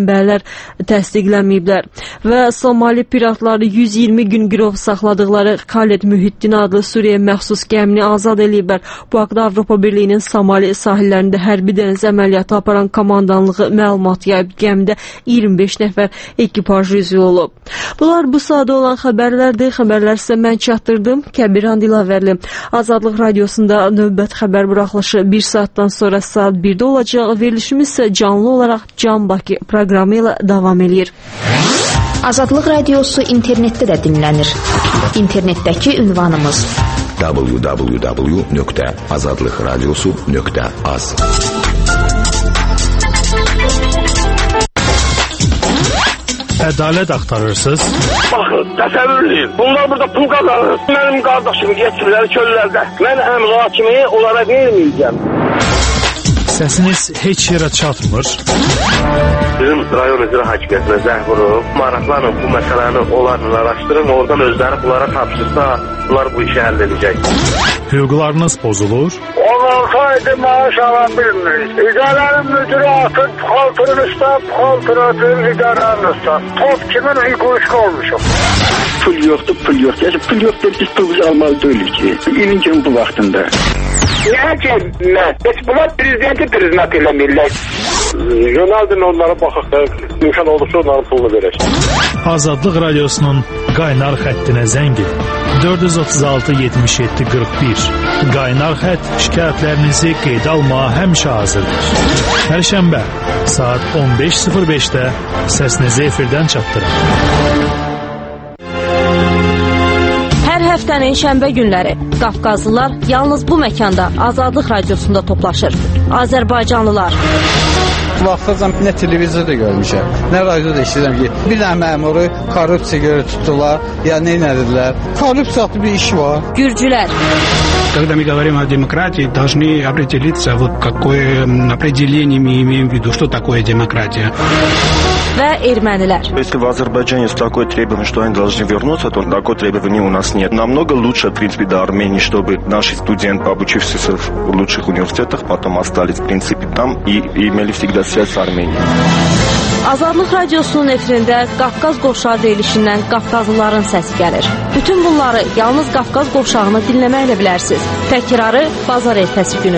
mənbələr təsdiqlənməyiblər və Somali piratları 120 gün girov saxladıqları Khalid Mühiddin adlı Suriya məxsus gəmini azad ediblər. Bu haqda Avropa Birliyinin Somali sahillərində hərbi dəniz əməliyyatı aparan komandanlığı məlumat yayıb. Gəmidə 25 nəfər ekipaj üzvü olub. Bunlar bu sadə olan xəbərlərdir. Xəbərlər sizə mən çatdırdım. Kəbiran Dilavərli. Azadlıq Radiosunda növbət xəbər buraxılışı 1 saatdan sonra saat 1-də olacaq. Verilişimiz isə canlı olaraq Can Bakı proqramı ilə davam edir. Azadlıq Radiosu internetdə də dinlənir. İnternetdəki ünvanımız www.azadlıqradiosu.az. Ədalət axtarırsınız? Baxın, təsəvvürlüyüm. Bunlar burada pul qazanır. Mənim qardaşımı geçirlər çöllərdə. Mən əmri hakimi onlara verməyəcəm. Səsiniz heç yerə çatmır. Bizim rayon üzrə hakimiyyətinə zəng vurub, maraqlanın bu məsələni onlarla araşdırın, oradan özləri bunlara tapşırsa, bunlar bu işi həll edəcək. Hüquqlarınız pozulur. 16 aydır maaş ala bilmirik. İdarənin müdürü atır, puxaltırın üstə, puxaltır atır, idarənin üstə. Top kimin hüququşqa olmuşum. Pul yoxdur, pul yoxdur. Pul yoxdur, biz pulumuzu almalı deyilik ki. İlin kimi bu vaxtında. Niyə ki, heç bunlar prezidenti priznat eləmirlər. Yönəldin onlara baxaq da, imkan olursa onların pulunu verək. Azadlıq Radiosunun qaynar xəttinə zəng edin. 436-77-41. Qaynar xətt şikayətlərinizi qeydə almağa həmişə hazırdır. Hər şənbə saat 15:05-də səsinizi efirdən çatdırın. Həftənin şənbə günləri Qafqazlılar yalnız bu məkanda Azadlıq Radiosunda toplaşır. Azərbaycanlılar. Vaxtacam nə televizorda görmüşəm, nə radioda eşidirəm ki, bir dənə məmuru korrupsiya görə tutdular, ya nə edilər. Korrupsiyalı bir iş var. Gürcülər. Когда мы говорим о демократии, должны определиться, вот какое определение мы имеем в виду, что такое демократия. Və ermənilər. Если в Азербайджане есть такое требование, что они должны вернуться, то такое требование у нас нет. Намного лучше, в принципе, до Армении, чтобы наши студенты, обучившиеся в лучших университетах, потом остались, в принципе, там и имели всегда связь с Арменией. Azadlıq Radiosunun efirində Qafqaz qovşağı deyilişindən Qafqazlıların səsi gəlir. Bütün bunları yalnız Qafqaz qovşağını dinləməklə bilərsiniz. Təkrarı bazar ertəsi günü.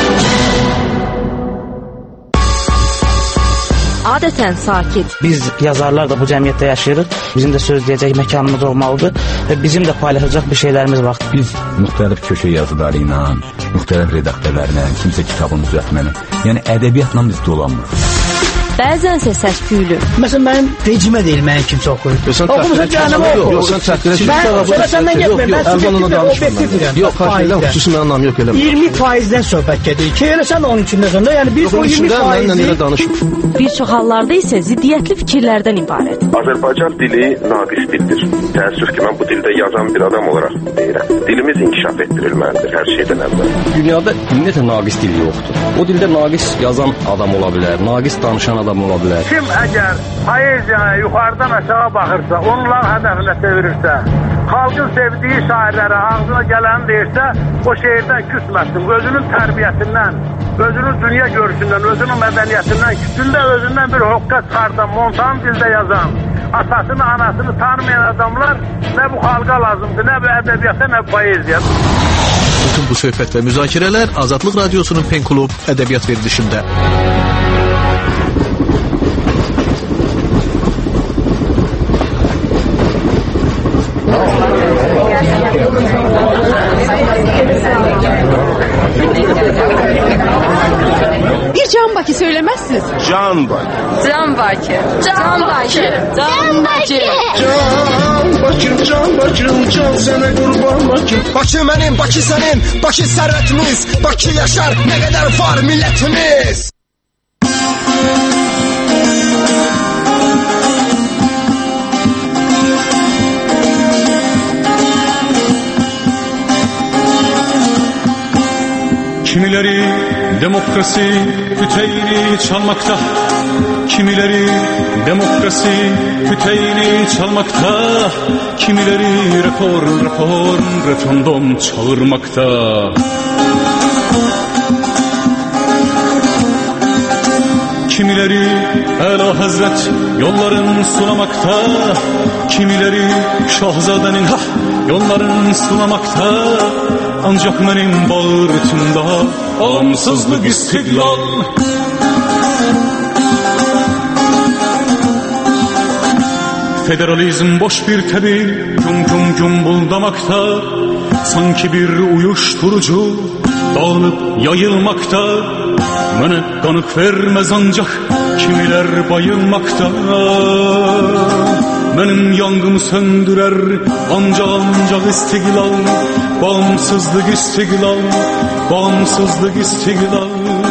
Adətən sakit. Biz yazarlar da bu cəmiyyətdə yaşayırıq. Bizim də söz deyəcək məkanımız olmalıdır və bizim də paylaşacaq bir şeylərimiz var. Biz müxtəlif köşə yazıları ilə, müxtəlif redaktörlərlə, kimsə kitabını düzəltməni, yəni ədəbiyyatla biz dolanmırıq. Bəzənsə səs-küylü. Məsələn, mənim vecimə deyil, mənim kimsə oxuyur. Oxumusa cəhənnəmə oxuyur. Yox, sən çəkdirə Mən səndən getməyim, mən obyektiv deyirəm. Yox, xarşıyla xüsusi mənim anlam yox eləmə. 20%-dən söhbət gedir. Ki, eləsən onun içində sonra, yəni biz o 20%-i... Bir çox hallarda isə ziddiyyətli fikirlərdən ibarət. Azərbaycan dili naqis dildir. Təəssüf ki, mən bu dildə yazan bir adam olaraq deyirəm. Dilimiz inkişaf etdirilməlidir hər şeydən əvvəl. Dünyada ümumiyyətlə naqis dil yoxdur. O dildə naqis yazan adam ola bilər, naqis danışan adam ola bilər. Kim əgər poeziyaya yuxarıdan aşağı baxırsa, onların hədəfinə çevirirsə, xalqın sevdiyi şairlərə ağzına gələni deyirsə, o şeirdən küsməsin, özünün tərbiyəsindən, özünün dünya görüşündən, özünün mədəniyyətindən, küçündə özündən bir hoqqa çıxardan, montan dildə yazan, atasını, anasını tanımayan adamlar nə bu xalqa lazımdır, nə bu ədəbiyyata, nə bu poeziya. Bütün bu söhbət və müzakirələr Azadlıq Radiosunun Pen Klub ədəbiyyat verilişində. Bir Can Bakı söylemezsiniz. Can Bakı. Can Bakı. Can Bakı. Can Bakı. Can Bakım, Can Bakım, Can sənə qurban Bakım. Bakı mənim, Bakı sənin, Bakı sərvətimiz, Bakı yaşar, nə qədər var millətimiz. Kimileri demokrasi küteyini çalmakta, kimileri demokrasi küteyini çalmakta, kimileri referandum çağırmakta. kimileri Əla Həzrət yolların sulamakta, kimileri Şahzadenin yolların sulamakta. Ancak benim bağırtımda bağımsızlık istiklal. Federalizm boş bir tebil, güm gumbuldamakta. Sanki bir uyuşturucu dağılıp yayılmakta. Bana kanık vermez ancak kimiler bayılmakta. Benim yangımı söndürer ancak istiklal. Bağımsızlık istiklal, bağımsızlık istiklal.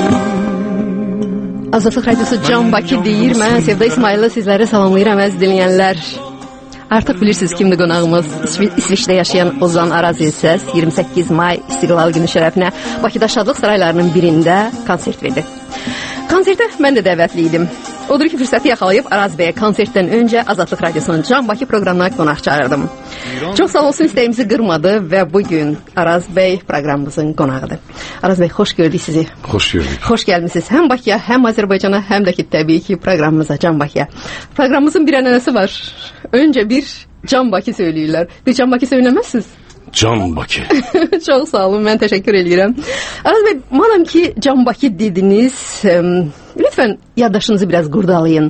Azadlıq Radiosu Can Bakı deyir. Mən Sevda İsmail'la sizləri salamlayıram əziz dinləyənlər. Artıq bilirsiniz kimdir qonağımız. İsviçrədə yaşayan Ozan Arazil Səs 28 may İstiqlal günü şərəfinə Bakıda Şadlıq saraylarının birində konsert verdi. Konsertə mən də dəvətli idim. Odur ki, fürsəti yaxalayıb Araz bəyə konsertdən öncə Azadlıq Radiosunun Can Bakı proqramına qonaq çağırdım. Çox sağ olsun, istəyimizi qırmadı və bugün Araz bəy proqramımızın qonağıdır. Araz bəy, xoş gördük sizi. Xoş gördük. Xoş gəlmisiniz həm Bakıya, həm Azərbaycana, həm də ki, təbii ki, proqramımıza, Can Bakıya. Proqramımızın bir ənənəsi var. Öncə bir Can Bakı söyləyirlər. Bir Can Bakı söyləməzsiniz? Can Bakı. Çox sağ olun, mən təşəkkür edirəm. Araz bəy, madam ki Can Bakı dediniz, lütfən yaddaşınızı biraz qurdalayın.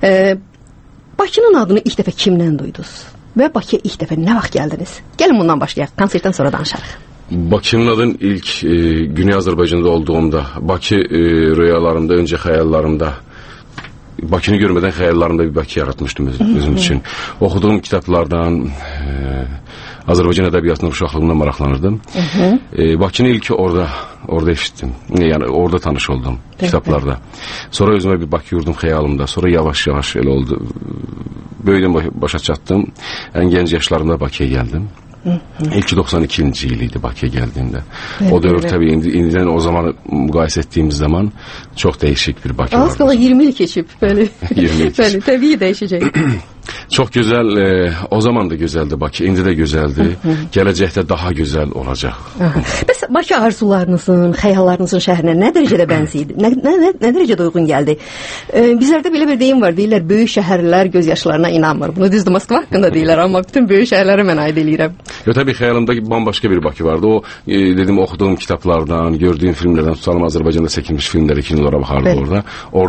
Bakının adını ilk dəfə kimdən duydunuz? Və Bakıya ilk dəfə nə vaxt gəldiniz? Gəlin bundan başlayaq, konsertdən sonra danışarıq. Bakı'nın adın ilk Güney Azərbaycanda olduğumda, Bakı rüyalarımda, önce xəyallarımda, Bakı'nı görmeden xəyallarımda bir Bakı yaratmışdım özüm için. Okuduğum kitaplardan, Azərbaycan ədəbiyyatının uşaqlığımdan maraqlanırdım. Bakı'nı ilk orada eşittim. Yani orada tanış oldum kitaplarda. Sonra özüme bir Bakı yurdum xəyalımda. Sonra yavaş yavaş elə oldu. Böyüdüm, başa çatdım. En genç yaşlarımda Bakı'ya geldim. İlk 92. yılıydı Bakı'ya geldiğimde. O dövr tabii indiden o zaman mukayese ettiğimiz zaman çok değişik bir Bakı vardı. Az kala 20 yıl geçip böyle. 20 yıl böyle tabii değişecek. Çok güzel, o zaman da güzeldi Bakı, indi de güzeldi. Gelecekte daha güzel olacak. Mesela Bakı arzularınızın, xəyallarınızın şəhrinə nə dərəcədə bənziydi? Nə dərəcədə uyğun gəldi? Bizlərdə belə bir deyim var, deyirlər, böyük şəhərlər göz yaşlarına inanmır. Bunu düzdür, Moskva haqqında deyirlər, amma bütün böyük şəhərlərə mən aid eləyirəm. Yo, tabii xəyalımda bambaşka bir Bakı vardı. O, dedim, okuduğum kitaplardan, gördüğüm filmlerden, tutalım Azərbaycanda çekilmiş filmlere, kinolara bakardı orada.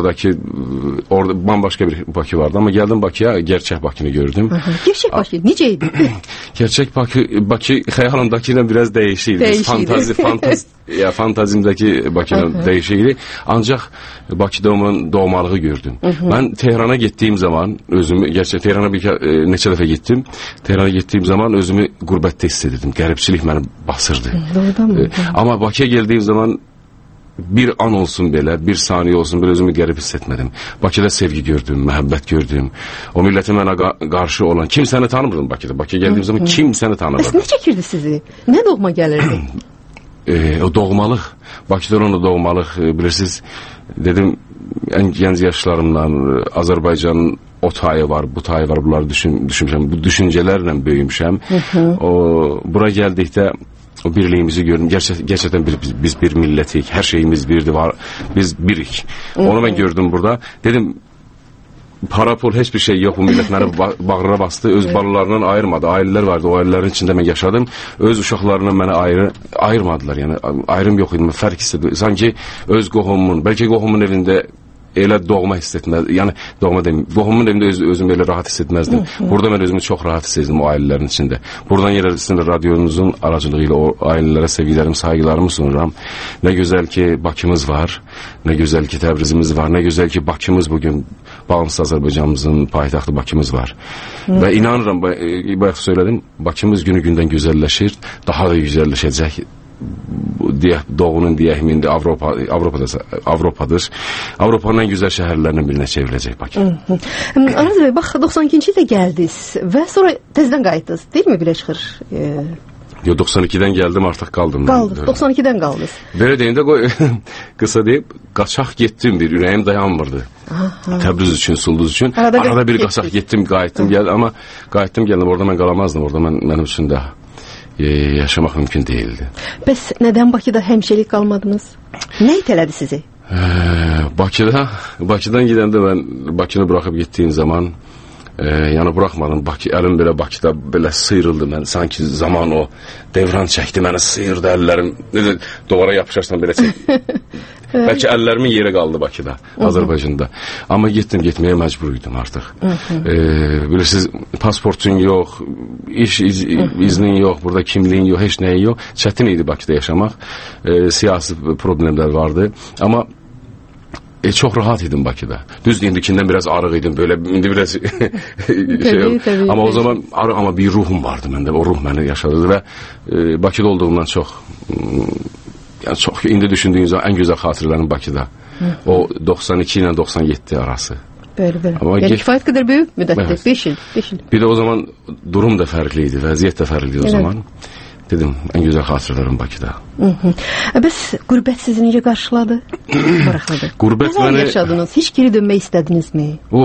Orada bambaşka bir Bakı vardı ama geldim Bakıya, gerçek Bakı'nı gördüm. Gerçek Bakı neceydi? Gerçek Bakı xəyalımdakiyle biraz değişiydi. Fantazimdeki Bakı'nın değişiydi. Ancak Bakı'da doğmalığı gördüm. Ben Tehran'a gittiğim zaman özümü, gerçek Tehran'a neçə dəfə gittim. Tehran'a gittiğim zaman özümü gurbette hissedirdim. Qəribçilik məni basırdı. Ama Bakı'ya geldiğim zaman bir an olsun belə, bir saniye olsun belə özümü qərib hissetmedim. Bakıda sevgi gördüm, məhəbbət gördüm. O millətin mənə qarşı olan, kimsəni tanımırdım Bakıda. Bakıya geldiğim zaman kimsəni tanımırdım. Ne çəkirdi sizi? Ne doğma gəlirdi? O doğmalıq, Bakıda onu doğmalıq, bilirsiniz, dedim, en genç yaşlarımdan Azərbaycanın o tayı var, bu tayı var, bunları düşünmüşəm, bu düşüncelerle büyümüşəm. Bura gəldikdə o birliğimizi gördüm. Gerçekten biz bir milletik, her şeyimiz birdi, biz birik. Onu ben gördüm burada. Dedim, para pul hiçbir şey yok, bu millet məni bağrına bastı, öz balalarından ayırmadı. Aileler vardı, o ailelerin içinde ben yaşadım. Öz uşaqlarından məni ayırmadılar, yani ayrım yok idi, fərq hissetdim. Sanki öz qohumumun, belki qohumumun evinde elə doğma hissetmez, yani doğma demeyeyim, qohumumun evinde özümü elə rahat hissetmezdim. Burada ben özümü çok rahat hissettim o ailelerin içinde. Buradan yer arasında radyonuzun aracılığıyla o ailelere sevgilerimi, saygılarımı sunuram. Ne güzel ki Bakımız var, ne güzel ki Təbrizimiz var, ne güzel ki Bakımız bugün bağımsız Azərbaycanımızın payitaxtı Bakımız var. Ve inanıram, bayaq söyledim, Bakımız günü gündən güzelleşir, daha da güzelleşecek. Doğunun diyehminde Avropadır. Avropanın en güzel şehirlerinin birine çevrilecek Bakı. Araz Bey, bak 92-ci ildə gəldiniz və sonra tezdən qayıtdınız, değil mi belə çıxır? Yo, 92'den geldim, artık kaldım. Qaldınız, 92'den qaldınız. Belə deyəndə qısa deyib, qaçaq getdim, bir ürəyim dayanmırdı. Təbriz üçün, Sulduz üçün. Arada bir qaçaq getdim, qayıtdım, gəldim, amma qayıtdım, gəldim, orada mən qalamazdım, orada mənim üçün də yaşamaq mümkün değildi. Bəs nədən Bakıda həmişəlik qalmadınız? Nə itələdi sizi? Bakıdan gedəndə mən Bakını buraxıb getdiyim zaman yəni buraxmadım. Əlim belə Bakıda belə sıyrıldı. Mən sanki zaman o devran çəkdi, məni sıyırdı əllərim. Necə duvara yapışarsan belə çək. Bəlkə əllərimin yeri qaldı Bakıda, Azərbaycanda. Amma getməyə məcbur idim artıq. Bilirsiniz, pasportun yox, iş iznin yox, burada kimliyin yox, heç nəyin yox. Çətin idi Bakıda yaşamaq. Siyasi problemlər vardı. Amma çok rahat idim Bakıda. Düz indikinden biraz arıq idim böyle, indi biraz tabii, ama o zaman ama bir ruhum vardı bende. O ruh beni yaşadı ve Bakıda olduğumdan çok yani çok indi düşündüğün zaman en güzel hatırlarım Bakıda. O 92 ile 97 arası. Böyle. Yani kifayet kadar büyük müddettir. Evet. 5 yıl. Bir de o zaman durum da farklıydı, vaziyet de farklıydı o zaman. Dedim, en güzel hatırlarım Bakıda. Bəs qürbət sizi necə qarşıladı? Maraqlıdır. Qürbət məni... Nələr yaşadınız? Hiç geri dönmək istədinizmi?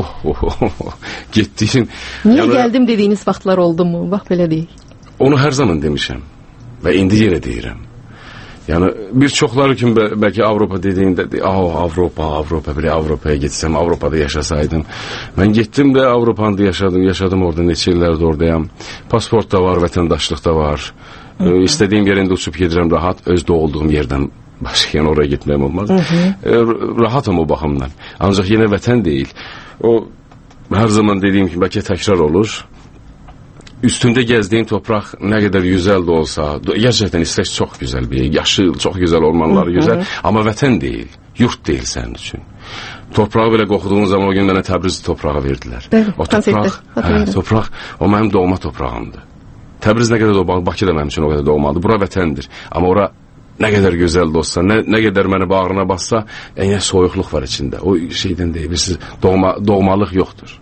Getdiyim... Niyə gəldim dediyiniz vaxtlar oldu mu? Bax, belə deyik. Onu hər zaman demişəm. Və indi yenə deyirəm. Yani bir çoxları kimi belki Avropa dediğinde Avropa belə Avropaya getsem, Avropada yaşasaydım. Ben gittim de Avrupa'da yaşadım orada, neçə illərdə oradayam. Pasport da var, vətəndaşlıq da var. İstediğim yerinde uçup gedirəm rahat, öz doğulduğum yerden başka yani oraya gitmem olmaz. Rahatım o baxımdan. Ancaq yine vətən değil. O her zaman dediğim gibi belki tekrar olur. Üstünde gezdiğin toprak ne kadar güzel de olsa, gerçekten İsveç çok güzel bir yer, yaşıl, çok güzel ormanlar güzel, ama vətən değil, yurt değil senin için. Toprağı böyle qoxuduğun zaman o gün bana Təbriz toprağı verdiler. O toprak, o benim doğma toprağımdı. Təbriz ne kadar doğmalı, Bakı da benim için o kadar doğmalı, bura vətəndir. Ama ora ne kadar güzel de olsa, ne kadar beni bağrına bassa, yine soyuqluq var içinde. O şeyden değil, doğmalıq yoktur.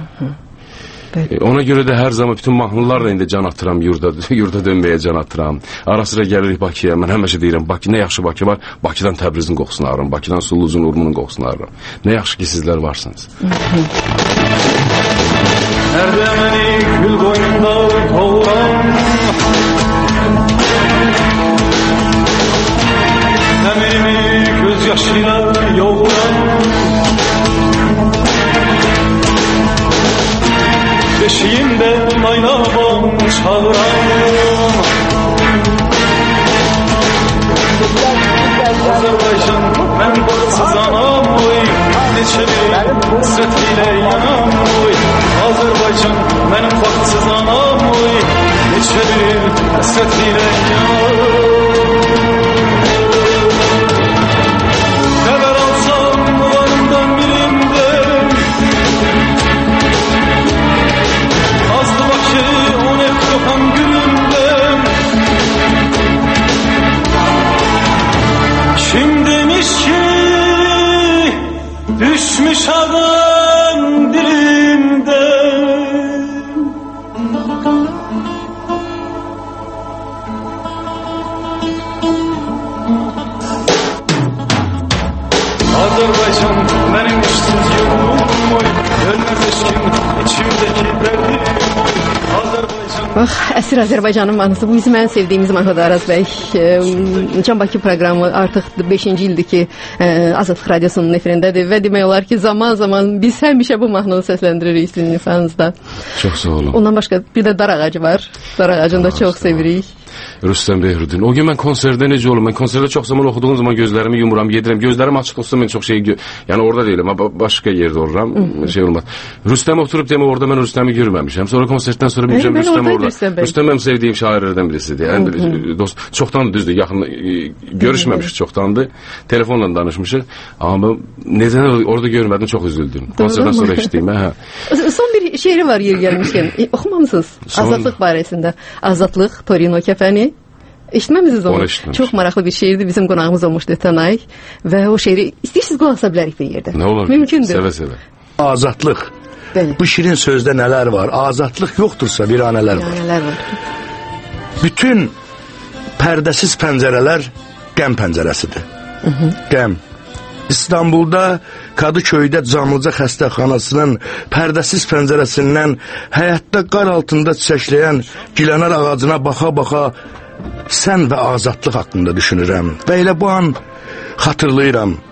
Ona göre de her zaman bütün mahnılarla indi can atıram, yurda dönmeye can atıram. Ara sıra gelirik Bakıya, mən həmişə deyirəm, Bakı, ne yaxşı Bakı var, Bakıdan Təbrizin qoxusunu arıram, Bakıdan Sulluzun, Urmunun qoxusunu arıram. Ne yaxşı ki sizler varsınız. Erdemeni gül boynunda doğuran, emirimi gözyaşıyla yoğuran, beşiğimde naylabam çağıran, Azerbaycan mən bağsız anam oy, neçə bir həsrət ilə yanam oy. Azerbaycan mənim bağsız anam oy, neçə bir həsrət ilə yanam. Nəvər alsam onlarından birində, azdı Bakı on hep yoxam gülümdə. Kim demiş ki düşmüş adam dilimde, Azerbaycan benim işsiz yolum oy, ölmez eşkim içimdeki derdim. Bax, Əsir Azərbaycanın mahnısı. Bu bizim ən sevdiyimiz mahnıdır Araz bəy. Can Bakı proqramı artıq 5-ci ildir ki Azadlıq Radiosunun efirindədir və demək olar ki zaman biz həmişə bu mahnını səsləndiririk sizin insanınızda. Çox sağ olun. Ondan başqa bir də Dar Ağacı var. Dar Ağacını da çox sevirik. Rüstəm Behrudin. O gün mən konserdə necə olum? Mən konserdə çox zaman oxuduğum zaman gözlərimi yumuram, yedirəm. Gözlərim açıq olsa mən çox şey yəni orada deyiləm, başqa yerdə oluram. Şey olmaz. Rüstəm oturub demə orada mən Rüstəmi görməmişəm. Sonra konsertdən sonra biləcəm Rüstəm orada. Rüstəm mənim sevdiyim şairlərdən birisidir. Ən dost, çoxdan düzdür, yaxın görüşməmişik çoxdandır. Telefonla danışmışıq. Amma nədən orada görmədim, çox üzüldüm. Konsertdən sonra eşitdiyim. Son bir şeiri var yer gəlmişkən. Oxumamısınız? Azadlıq barəsində. Azadlıq, Torino Kəfəni. Eşitməmisiniz onu? Çox maraqlı bir şeirdir. Bizim qonağımız olmuşdu ötən ay. Və o şeiri istəyirsiniz qulaq asa bilərik bir yerdə. Nə olar? Mümkündür. Səvə-səvə. Azadlıq. Bu şirin sözdə nələr var? Azadlıq yoxdursa bir anələr var. Nələr var? Bütün pərdəsiz pəncərələr qəm pəncərəsidir. Qəm. İstanbulda Kadıköy'də Camlıca xəstəxanasının pərdəsiz pəncərəsindən həyatda qar altında çiçəkləyən gilənar ağacına baxa-baxa sən və azadlıq haqqında düşünürəm. Və elə bu an xatırlayıram.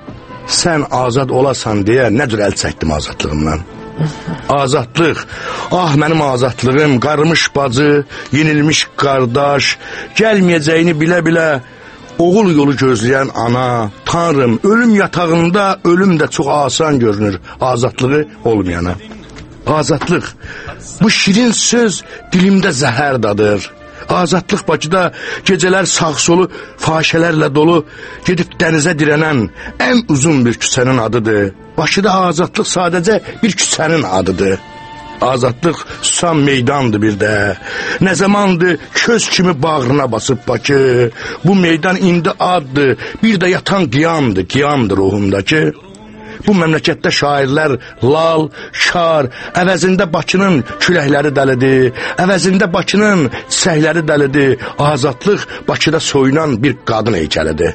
sən azad olasan deyə nə cür əl çəkdim azadlığımdan. Azadlıq, ah mənim azadlığım, qarmış bacı, yenilmiş qardaş, gəlməyəcəyini bilə-bilə oğul yolu gözləyən ana, Tanrım, ölüm yatağında ölüm də çox asan görünür azadlığı olmayana. Azadlıq, bu şirin söz dilimdə zəhər dadır. Azadlıq Bakıda gecələr sağ-solu fahişələrlə dolu, gedib dənizə dirənən ən uzun bir küçənin adıdır. Bakıda azadlıq sadəcə bir küçənin adıdır. Azadlıq susam meydandır bir də. Nə zamandır köz kimi bağrına basıb Bakı. Bu meydan indi addır, bir də yatan qiyamdır ruhumdakı. Bu məmləkətdə şairlər lal, şar, əvəzində Bakının küləkləri dəlidir, əvəzində Bakının çiçəkləri dəlidir. Azadlıq Bakıda soyunan bir qadın heykəlidir.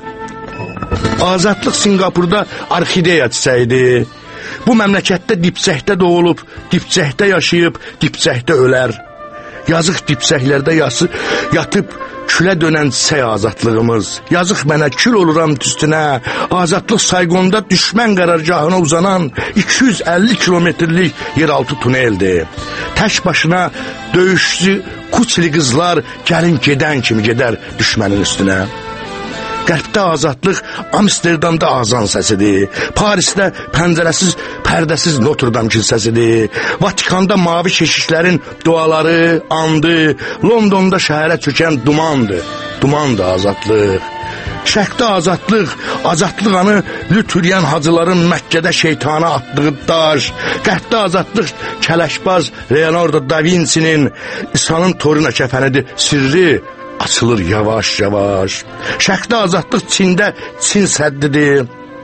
Azadlıq Singapurda orxideya çiçəyidir. Bu məmləkətdə dipçəkdə doğulub, dipçəkdə yaşayıb, dipçəkdə ölər. Yazıq dipçəklərdə yatıb külə dönən çiçək azadlığımız. Yazıq mənə kül oluram üstünə. Azadlıq Saygonda düşmən qərargahına uzanan 250 kilometrlik yeraltı tuneldir. Tək başına döyüşçü kuçili qızlar gəlin gedən kimi gedər düşmənin üstünə. Qərbdə azadlıq Amsterdamda azan səsidir. Parisdə pəncərəsiz, pərdəsiz Notre Dame kilsəsidir. Vatikanda mavi keşişlərin duaları, andı. Londonda şəhərə çökən dumandır. Dumandır azadlıq. Şərqdə azadlıq, azadlıq anı lütüriyən hacıların Məkkədə şeytana atdığı daş. Qərbdə azadlıq kələşbaz Leonardo da Vinci'nin İsa'nın Torino kəfənidir sirri. Açılır yavaş-yavaş. Şərqdə azadlıq Çində Çin səddidir.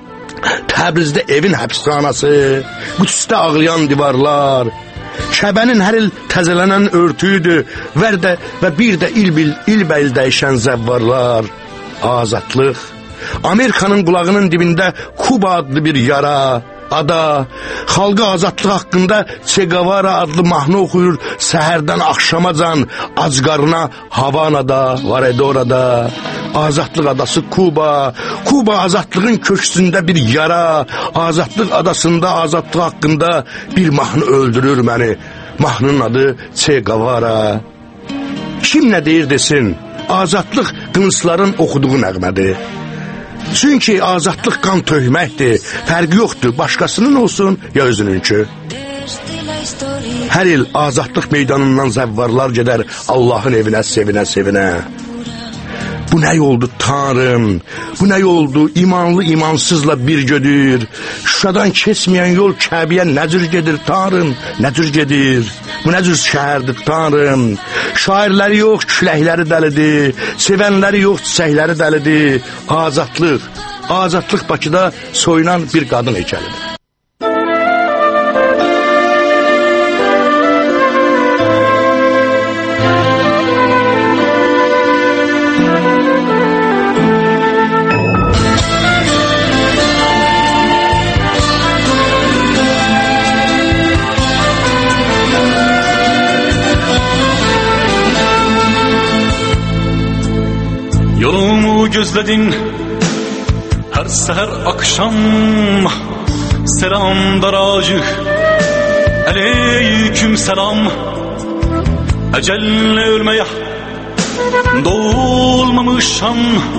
Təbrizdə evin həbsxanası, Qüdsdə ağlayan divarlar, Şəbənin hər il təzələnən örtüydü, və bir də ilbəil dəyişən zəvvarlar. Azadlıq, Amerikanın qulağının dibində Kuba adlı bir yara, ada, xalqa azadlıq haqqında Che Guevara adlı mahnı oxuyur səhərdən axşamacan acqarına Havanada, Varedorada. Azadlıq adası Kuba, Kuba azadlığın köksündə bir yara, azadlıq adasında azadlıq haqqında bir mahnı öldürür məni. Mahnının adı Che Guevara. Kim nə deyir desin, azadlıq qılıncların oxuduğu nəğmədir. Çünki azadlıq qan töhməkdir, fərqi yoxdur, başqasının olsun ya özününkü. Hər il azadlıq meydanından zəvvarlar gedər Allahın evinə sevinə-sevinə. Bu nə yoldu Tanrım, bu nə yoldu imanlı imansızla bir gödür. Şuşadan keçməyən yol Kəbəyə nə cür gedir Tanrım, nə cür gedir. Bu nə cür şəhərdir Tanrım. Şairləri yox, küləkləri dəlidir. Sevənləri yox, çiçəkləri dəlidir. Azadlıq, azadlıq Bakıda soyunan bir qadın heykəlidir. Yolumu gözledin her seher akşam, selam daracı, aleyküm selam. Ecelle ölmeye dolmamışam,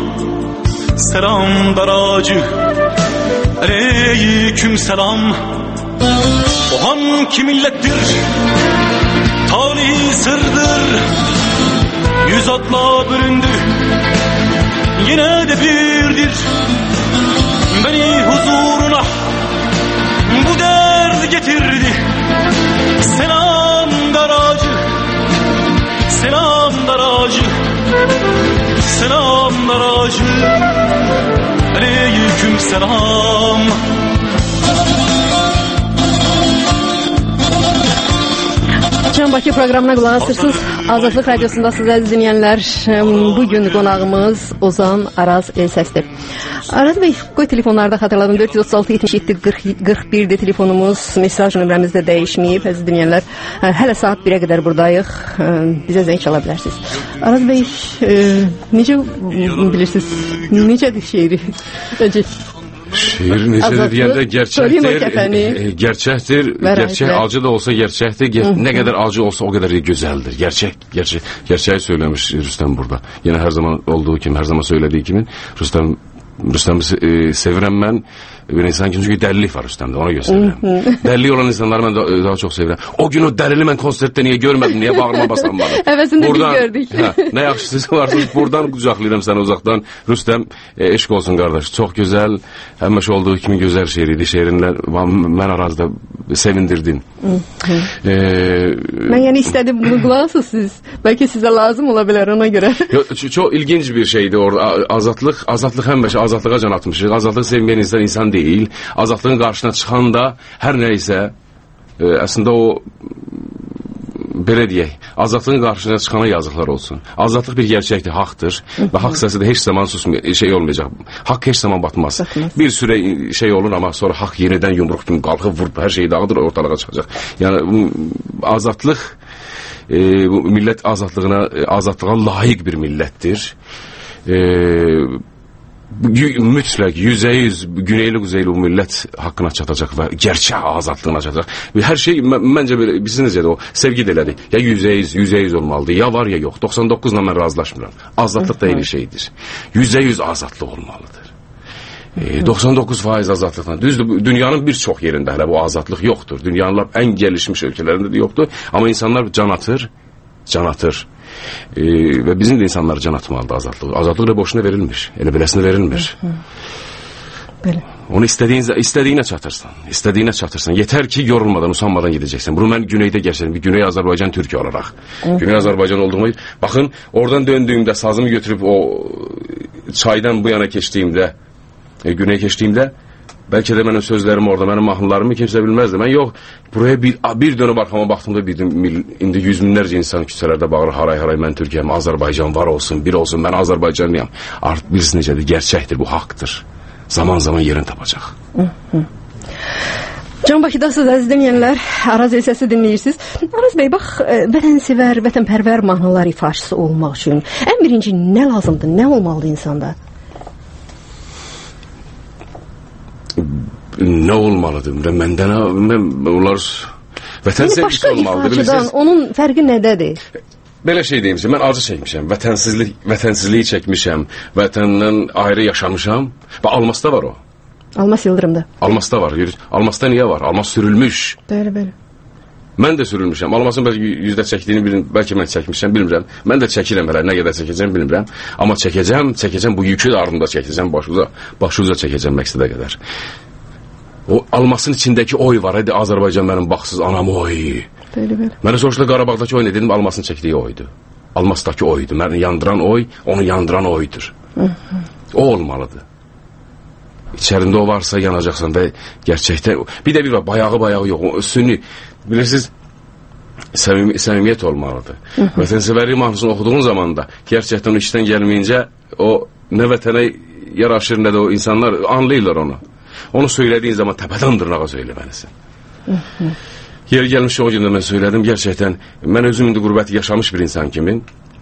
selam daracı, aleyküm selam. O hangi millettir, tarihi sırdır, yüz atla büründü, yine de birdir. Beni huzuruna bu dert getirdi. Selam daracı, selam daracı, selam daracı, aleyküm selam. Can Bakı proqramına qulaq asırsınız. Azadlıq Radiosundasınız əziz dinləyənlər. Bugün qonağımız Ozan Araz Elsəsdir. Araz Bey, qoy telefonlarda xatırladım. 436-77-41-dir telefonumuz. Mesaj nömrəmiz də dəyişməyib əziz dinləyənlər. Hələ saat 1-ə qədər buradayıq. Bizə zəng çala bilərsiniz. Araz Bey, necə bilirsiniz? Necədir şeiri? Şiir necədir deyəndə gerçəkdir. Gerçək acı da olsa gerçəkdir. Nə qədər acı olsa o qədər gözəldir. Gerçəyi söyləmiş Rüstəm burada. Yenə hər zaman olduğu kimi, hər zaman söylədiyi kimi Rüstəmi sevirəm mən. Bir insan ki, çünki dəlilik var Rüstəmdə, ona göstərirəm. Dəliliyi olan insanları mən daha çox sevirəm. O gün o dəlili mən konsertdə niyə görmədim, niyə bağırma basanmadım? Əvəzində biz gördük. Nə yaxşısınız varsınız, buradan qucaqlayıram səni uzaqdan. Rüstəm, eşq olsun qardaş, çox gözəl, həmişə olduğu kimi gözəl şeir idi. Şeirinlər mən arazda sevindirdin. Mən yəni istədim bunu qulaqsınız siz. Bəlkə sizə lazım ola bilər ona görə. Çox ilginç bir şeydi orada. Azadlıq həmişə azadlığa can atmışıq. Azadlıq sevməyən insan deyil. Azadlığın qarşısına çıxan da hər nə isə əslində o belə deyək, azadlığın qarşısına çıxana yazıqlar olsun. Azadlıq bir gerçəkdir, haqdır və haqq səsi də heç zaman şey olmayacaq. Haqq heç zaman batmaz. Bir sürə şey olur, amma sonra haqq yenidən yumruq kimi qalxıb vurub hər şeyi dağıdır, ortalığa çıxacaq. Yəni azadlıq millət azadlığa layiq bir millətdir. Mütləq %100 güneyli quzeyli bu millət haqqına çatacaq və gerçək azadlığına çatacaq. Hər şey məncə belə biz necədir o sevgi də elədi. Ya %100 olmalıdır, ya var ya yox. 99-la mən razılaşmıram. Azadlıq da eyni şeydir. %100 azadlıq olmalıdır. 99% azadlıqla. Düzdür, dünyanın bir çox yerində hələ bu azadlıq yoxdur. Dünyanın ən gəlişmiş ölkələrində də yoxdur. Amma insanlar can atır. Və bizim də insanlar can atmalıdır azadlıq. Azadlıq da boşuna verilmir. Elə beləsində verilmir. Belə. Onu istədiyinə çatırsan. Yetər ki, yorulmadan, usanmadan gedəcəksən. Bunu mən güneydə gərsəm, bir Güney Azərbaycan Türkiyə olaraq. Güney Azərbaycan olduğumu, baxın, oradan döndüyümdə, sazımı götürüb o çaydan bu yana keçdiyimdə, güneye keçdiyimdə, bəlkə də mənim sözlərim orada, mənim mahnılarımı kimsə bilməzdi. Mən yox, buraya bir dönüb arxama baxdımda bildim, indi yüz minlərcə insan küçələrdə bağırır, haray, mən Türkiyəm, Azərbaycan var olsun, bir olsun, mən Azərbaycanlıyam. Artıq birisi necədir, gerçəkdir, bu haqdır. Zaman yerini tapacaq. Can Bakıdasınız, əziz dinləyənlər, Araz səsi dinləyirsiniz. Araz bəy, bax, vətənsevər, vətənpərvər mahnılar ifaçısı olmaq üçün ən birinci nə lazımdır, nə olmalıdır insanda? Nə olmalıdır? Məndən onlar vətən sevgisi olmalıdır. Başqa ifaçıdan onun fərqi nədədir? Belə şey deyim ki, mən acı çəkmişəm, vətənsizliyi çəkmişəm, vətəndən ayrı yaşamışam və Almasda var o. Almas Yıldırım'da. Almasda var. Almasda niyə var? Almas sürülmüş. Bəli. Mən də sürülmüşəm. Almasın bəlkə yüzdə çəkdiyini bəlkə mən çəkmişəm, bilmirəm. Mən də çəkirəm hələ, nə qədər çəkəcəm bilmirəm. Amma çəkəcəm, bu yükü də ardımda çəkəcəm, başuca çəkəcəm məqsədə qədər. O almasın içindəki oy var, hadi Azərbaycan mənim baxsız anam oy. Bəli. Mənə soruşdular Qarabağdakı oy ne dedim, almasın çəkdiyi oydu. Almasdakı oydu. Məni yandıran oy, onu yandıran oydur. O olmalıdır. İçərində o varsa yanacaqsan və gerçəkdə bir də bir var, bayağı yox, sünni. Bilirsiniz, səmimiyyət olmalıdır. Vətənsevərlik mahnısını oxuduğun zaman da gerçəkdən o işdən gəlməyincə o nə vətənə yaraşır, nə də o insanlar anlayırlar onu. Onu söylediğin zaman təpədən dırnağa söyləməlisin. Yeri gəlmiş o gündə mən söylədim, gerçəkdən mən özüm indi qürbət yaşamış bir insan kimi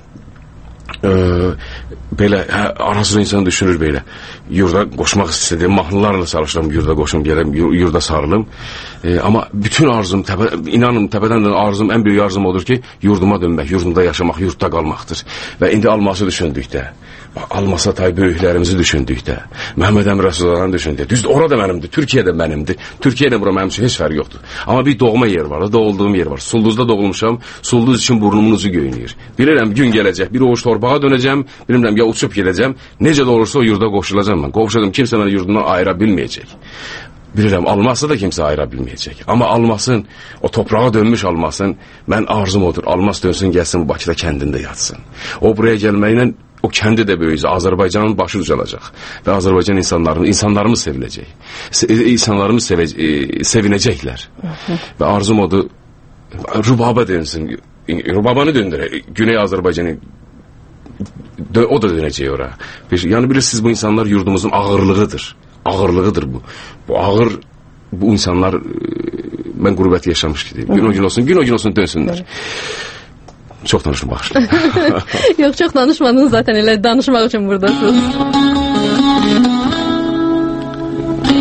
belə arasında insan düşünür belə yurda qoşmaq istədim, mahnılarla çalışdım yurda qoşum, yurda sarılım, amma bütün arzum, inanın təpədən arzum, ən böyük arzum odur ki yurduma dönmək, yurdumda yaşamaq, yurtda qalmaqdır və indi alması düşündükdə, Almasa tay böyüklərimizi düşündükdə, Məhəmməd Əmir Rəsulzadanı düşündükdə, düzdür, orada mənimdir, Türkiyə də mənimdir, Türkiyə ilə bura mənim üçün heç fərq yoxdur. Amma bir doğma yer var, doğulduğum yer var. Sulduzda doğulmuşam, Sulduz üçün burnumun ucu göynəyir. Bilirəm, gün gələcək, bir ovuc torbağa dönəcəm, bilmirəm, ya uçub gedəcəm, necə də olursa o yurda qoşulacam mən. Qovuşacam, kimsə məni yurdundan ayıra bilməyəcək. Bilirəm, alması da kimsə ayıra bilməyəcək. Amma almasın, o toprağa dönmüş almasın, mən arzum odur, almas dönsün, gəlsin bu Bakıda kəndində yatsın. O buraya gəlməklə o kəndi də böyüyəcək, Azərbaycanın başı ucalacaq və Azərbaycan insanlarımız seviləcək. İnsanlarımız sevinəcəklər. Və arzum odur, Rubaba dönsün, Rubabanı döndürək, Güney Azərbaycanı, o da dönəcək ora. Yəni bilirsiniz, bu insanlar yurdumuzun ağırlığıdır bu. Bu ağır, bu insanlar, mən qürbət yaşamış ki, gün o gün olsun dönsünlər. Çok danışdım başlayın. Yok, çok danışmadınız zaten, elə danışmaq üçün buradasınız.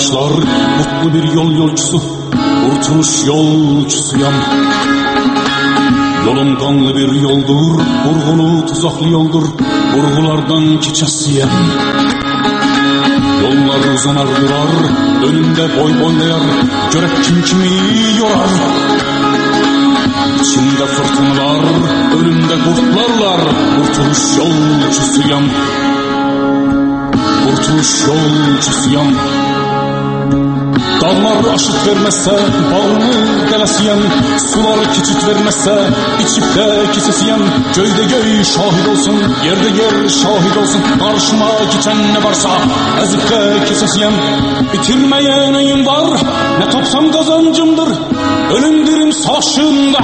arkadaşlar, mutlu bir yolcusu, kurtuluş yolcusuyam. Yolum qanlı bir yoldur, vurğulu tuzaqlı yoldur, vurğulardan keçəsiyəm. Yollar uzanar durar, önümde boy boylayar, görək kim kimi yorar. İçimde fırtınalar, önümde kurtlarlar, kurtuluş yolcusuyam. Kurtuluş yolcusuyam. Dağları aşık vermezse bağını delesiyem. Suları keçit vermezse içip de kesesiyem. Göyde göy şahit olsun, yerde yer şahit olsun. Karşıma geçen ne varsa ezip de kesesiyem. Bitirmeye neyim var, ne topsam kazancımdır. Ölüm dirim savaşımda.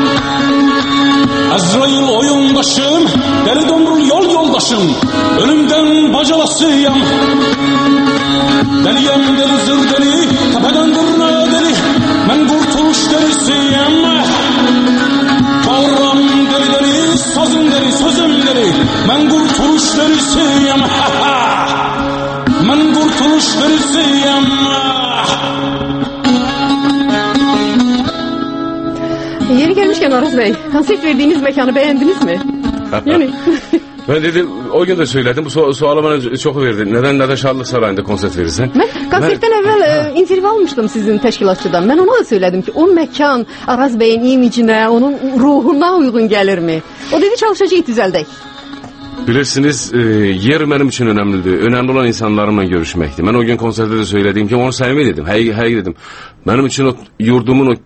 Azrail oyundaşım, deli domrul yol yoldaşım. Ölümden bacalasıyam. Deliyem deli zır deli, tepeden dırnağa deli. Ben kurtuluş delisiyem. Bağıram deli deli, sazım deli, sözüm deli. Ben kurtuluş delisiyem. Ben kurtuluş delisiyem. Yeri gelmişken Araz Bey, konser verdiğiniz mekanı beğendiniz mi? Yani... Ben dedim, o gün de söyledim, bu sualı bana çok verdi. Neden Şadlıq Sarayı'nda konsert verirsen? Ben konsertten evvel intervyu almıştım sizin teşkilatçıdan. Ben ona da söyledim ki, o mekan Araz Bey'in imicine, onun ruhuna uygun gelir mi? O dedi çalışacağız düzeldek. Bilirsiniz, yer benim için önemlidir. Önemli olan insanlarımla görüşmekti. Ben o gün konserde de söyledim ki, onu sevmeyi dedim, hey dedim. Benim için o yurdumun o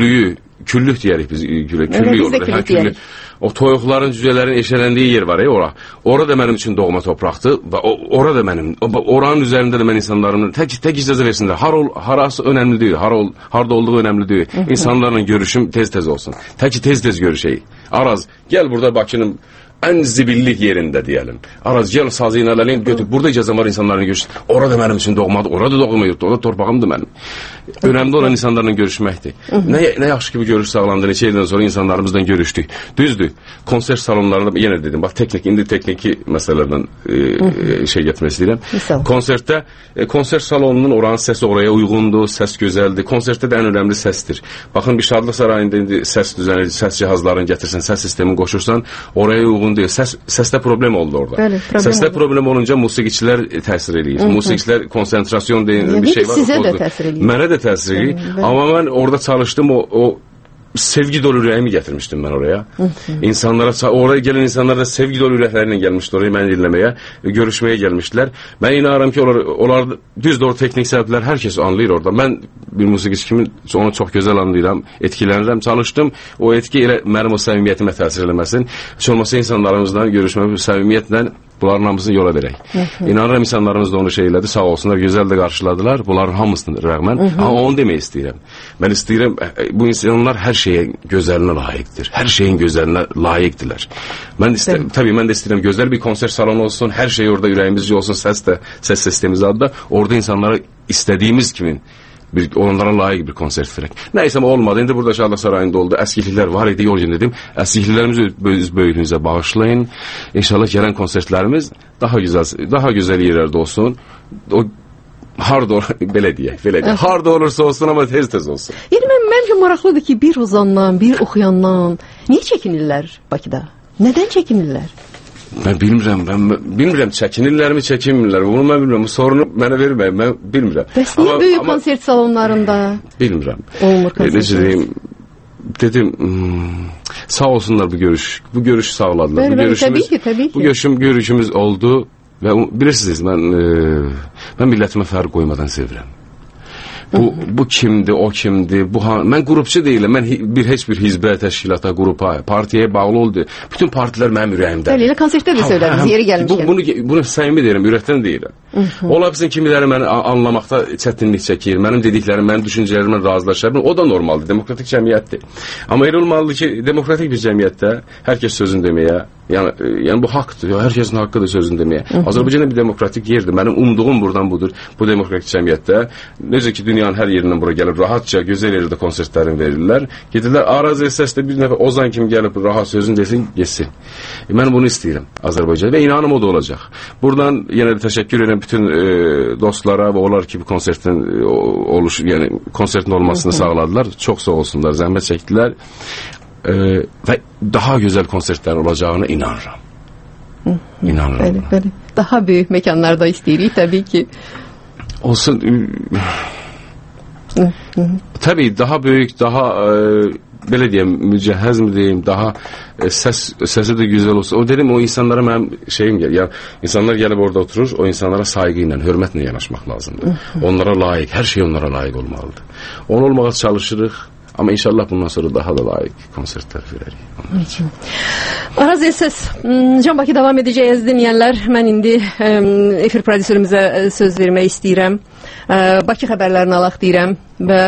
küllük diyerek biz küllük olur. O toyuqların, cücələrin eşələndiyi yer var ya ora. Ora da benim için doğma topraqdır. Ora da benim. Oranın üzerinde de ben insanlarımın tek icazə versinler. Harası önemli değil. Harda olduğu önemli değil. İnsanlarla görüşüm tez olsun. Tez görüşeyi. Araz gel burada Bakı'nın en zibillik yerinde diyelim. Araz gel sazı inerleyin götür. Burada icazəm var insanlarla görüşsün. Orada benim için doğmadı. Orada doğma yurtdu. Orada torpağımdı benim. Önemli olan insanlarla görüşmekti. Ne yaxşı gibi görüş sağlandı. Neçə ildən sonra insanlarımızla görüştük. Düzdür. Konser salonlarında yine dedim. Bak tekniki meselelerden şey getirmek istedim. Konserte konser salonunun oranın sesi oraya uygundu. Ses güzeldi. Konserte de en önemli sestir. Bakın bir Şadlıq Sarayı'nda indi ses düzeni, ses cihazlarını getirsen, ses sistemini koşursan oraya uygun değil. Seste problem oldu orada. Böyle, seste problem olunca musiqiçilər təsir edir. Musiqiçilər konsentrasyon deyilən bir şey var. Sizə də təsir edir. Mənə də təsir edir. Amma mən orada çalışdım o sevgi dolu yüreğimi getirmiştim ben oraya. İnsanlara, oraya gelen insanlar da sevgi dolu yüreklerine gelmişti oraya beni dinlemeye, görüşmeye gelmiştiler. Ben inanırım ki onlar düz doğru teknik sebepler herkes anlıyor orada. Ben bir musiqiçi kimi onu çok güzel anlayıram, etkilenirəm, çalıştım. O etki ile mənim o səmimiyyətimə təsir eləməsin. Heç olmasa insanlarımızla görüşmə səmimiyyətlə bunların hamısını yola verək. İnanırım insanlarımız da onu şey elədi, sağ olsunlar, güzel de karşıladılar. Bunların hamısını rağmen. Ama onu demək istəyirəm. Ben istəyirəm, bu insanlar her şeye gözəlinə layıqdır. Her şeyin gözəlinə layıqdırlar. Tabii ben de istəyirəm, gözəl bir konser salonu olsun, her şey orada yüreğimizce olsun, ses sistemimiz adında. Orada insanlara istediğimiz kimin onlara layık bir konser verək. Neyse ama olmadı. İndi burada Şadlıq Sarayı'nda oldu. Əskiliklər var idi. Yol gün dedim. Əskiliklərimizi öz böyüklüğünüze bağışlayın. İnşallah gelen konsertlerimiz daha güzel yerlerde olsun. O harda belə deyək. Harda olursa olsun ama tez olsun. Yəni məncə maraqlıdır ki, bir ozandan, bir oxuyandan niyə çəkinirlər Bakıda? Neden çəkinirlər? Ben bilmirəm çəkinirlərmi, çəkinmirlər. Bunu mən bilmirəm. Bu sorunu mənə verməyin. Mən bilmirəm. Bəs niyə böyük konsert salonlarında? Bilmirəm. Olmur konsert. Dedim, sağ olsunlar bu görüşü sağladılar. Tabii ki. Bu görüşümüz oldu ve bilirsiniz ben milletime fərq koymadan sevirəm. Bu kimdi, o kimdi? Mən qrupçu deyiləm. Mən heç bir hizbə, təşkilata, qrupa, partiyaya bağlı oldu. Bütün partilər mənim ürəyimdə. Elə konsertdə də söylədiniz, yeri gəlmişkən. Bunu səmimi deyirəm, ürəkdən deyirəm. Ola bilsin kimiləri məni anlamaqda çətinlik çəkir. Mənim dediklərim, mənim düşüncələrimlə razılaşa bilmir. O da normaldır, demokratik cəmiyyətdir. Amma elə olmalıdır ki, demokratik bir cəmiyyətdə hər kəs sözünü deməyə Yəni bu haqqdır. Hər kəsin haqqıdır sözünü deməyə. Azərbaycan bir demokratik yerdir. Mənim umduğum buradan budur. Bu demokratik cəmiyyətdə necə ki dünyanın hər yerindən bura gəlib rahatca, gözəl yerdə konsertlərini verirlər. Gedirlər Araz səsdə bir nəfər Ozan kimi gəlib rahat sözünü desin, getsin. Mən bunu istəyirəm Azərbaycanda və inanım o da olacaq. Buradan yenə də təşəkkür edirəm bütün dostlara və onlar ki bu konsertin yəni konsertin olmasını sağladılar. Çox sağ olsunlar, zəhmət çəkdilər. Və daha gözəl konsertlər olacağına inanıram. İnanıram. Bəli. Daha böyük məkanlarda istəyirik təbii ki. Olsun. Təbii daha böyük, daha belə deyəm, mücəhhəz mi deyim, daha səsi də gözəl olsun. O dedim, o insanlara mənim şeyim gəlir. Yəni, insanlar gəlib orada oturur, o insanlara sayğı ilə, hörmətlə yanaşmaq lazımdır. Onlara layiq, hər şey onlara layiq olmalıdır. Onu olmağa çalışırıq. Amma inşallah bundan sonra daha da layiq konsertlər verərik. Araz Elses, Can Bakı davam edəcəyiniz dinləyənlər. Mən indi efir prodüserimizə söz vermək istəyirəm. Bakı xəbərlərini alaq deyirəm və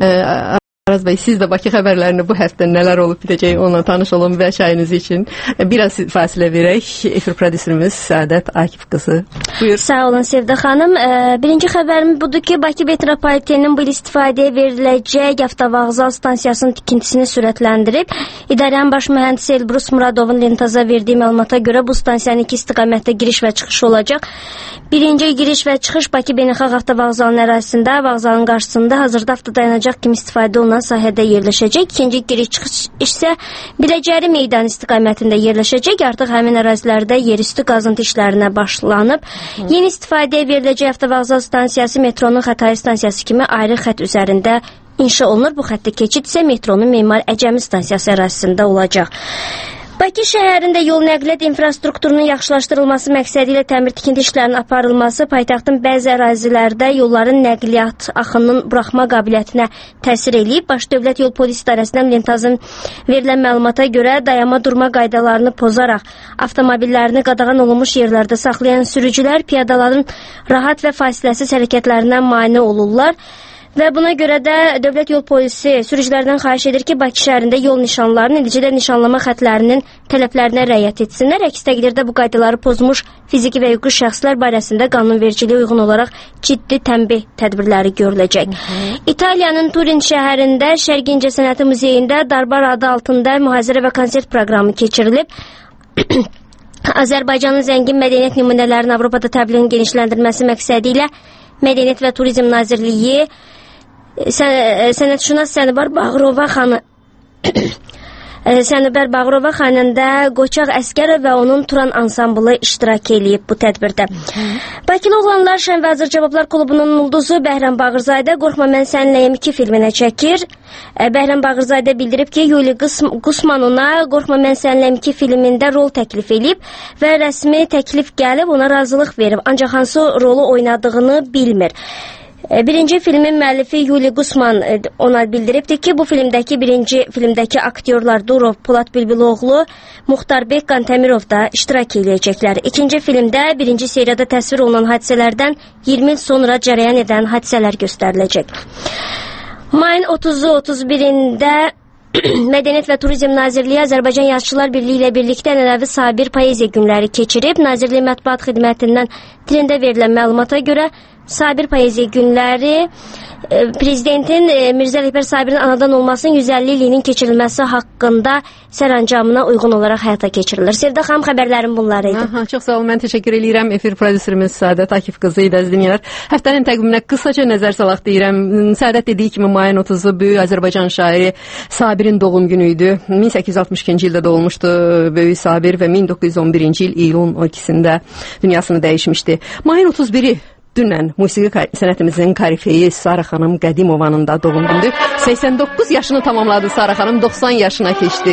Araz bəy, siz də Bakı xəbərlərini bu həftə nələr olub bitəcək onunla tanış olun və çayınız üçün biraz fasilə verək. Efir prodüserimiz Səadət Akif qızı. Buyur. Sağ olun Sevda xanım. Birinci xəbərim budur ki, Bakı metropoliteninin bu il istifadəyə veriləcək avtovağzal stansiyasının tikintisini sürətləndirib. İdarənin baş mühəndisi Elbrus Muradovun Lentaza verdiyi məlumata görə bu stansiyanın iki istiqamətdə giriş və çıxış olacaq. Birinci giriş və çıxış Bakı Beynəlxalq avtovağzalının ərazisində, vağzalın qarşısında hazırda avtodayanacaq kimi istifadə olunan sahədə yerləşəcək. İkinci giriş-çıxış isə Biləcəri meydan istiqamətində yerləşəcək. Artıq həmin ərazilərdə yerüstü qazıntı işlərinə başlanıb. Yeni istifadəyə veriləcək avtovağzal stansiyası metronun Xətai stansiyası kimi ayrı xətt üzərində inşa olunur. Bu xəttə keçid isə metronun Memar Əcəmi stansiyası ərazisində olacaq. Bakı şəhərində yol nəqliyyat infrastrukturunun yaxşılaşdırılması məqsədi ilə təmir-tikinti işlərinin aparılması paytaxtın bəzi ərazilərdə yolların nəqliyyat axınının buraxma qabiliyyətinə təsir eləyib. Baş Dövlət Yol Polis İdarəsindən Lentazın verilən məlumata görə dayanma-durma qaydalarını pozaraq avtomobillərini qadağan olunmuş yerlərdə saxlayan sürücülər piyadaların rahat və fasiləsiz hərəkətlərindən mane olurlar. Və buna görə də Dövlət Yol Polisi sürücülərdən xahiş edir ki, Bakı şəhərində yol nişanlarının, eləcə də nişanlama xətlərinin tələblərinə riayət etsinlər. Əks təqdirdə bu qaydaları pozmuş fiziki və hüquqi şəxslər barəsində qanunvericiliyə uyğun olaraq ciddi tənbih tədbirləri görüləcək. İtaliyanın Turin şəhərində Şərqi İncəsənəti Muzeyində Darbar adı altında mühazirə və konsert proqramı keçirilib. Azərbaycanın zəngin mədəniyyət nümunələrinin Avropada təbliğinin genişləndirilməsi məqsədi ilə Mədəniyyət və Turizm Nazirliyi sənətşünas Sənubər Bağırova xanəndə Qoçaq Əskərov və onun Turan ansamblı iştirak eləyib bu tədbirdə. Bakılı oğlanlar Şən və Azər Cavablar klubunun ulduzu Bəhrəm Bağırzadə Qorxma mən səninləyəm 2 filminə çəkir. Bəhrəm Bağırzadə bildirib ki, Yuli Qusman ona Qorxma mən səninləyəm 2 filmində rol təklif eləyib və rəsmi təklif gəlib ona razılıq verib. Ancaq hansı rolu oynadığını bilmir. Birinci filmin müəllifi Yuli Qusman ona bildiribdir ki, bu filmdəki aktyorlar Durov, Polad Bülbüloğlu, Muxtar Bek, Qantəmirov da iştirak eləyəcəklər. İkinci filmdə birinci seriyada təsvir olunan hadisələrdən 20 il sonra cərəyan edən hadisələr göstəriləcək. Mayın 30-31-də Mədəniyyət və Turizm Nazirliyi Azərbaycan Yazıçılar Birliyi ilə birlikdə ənənəvi Sabir poeziya günləri keçirib. Nazirliyi mətbuat xidmətindən trində verilən məlumata görə Sabir poeziya günləri Prezidentin Mirzə Ələkbər Sabirin anadan olmasının 150 ilinin keçirilməsi haqqında sərəncamına uyğun olaraq həyata keçirilir. Sevda xanım, xəbərlərim bunları idi. Çox sağ olun, mən təşəkkür edirəm. Efir prodüserimiz Səadət Akif qızı idi, əziz dinləyənlər. Həftənin təqviminə qısaca nəzər salaq deyirəm. Səadət dediyi kimi mayın 30-u böyük Azərbaycan şairi Sabirin doğum günü idi. 1862-ci ildə doğulmuşdu böyük Sabir və 1911-ci il iyulun 12-sində dünyasını dəyişmişdi. Mayın 31-i dünən musiqi sənətimizin korifeyi Sara xanım Qədimovanın da doğum gündür. 89 yaşını tamamladı Sara xanım, 90 yaşına keçdi.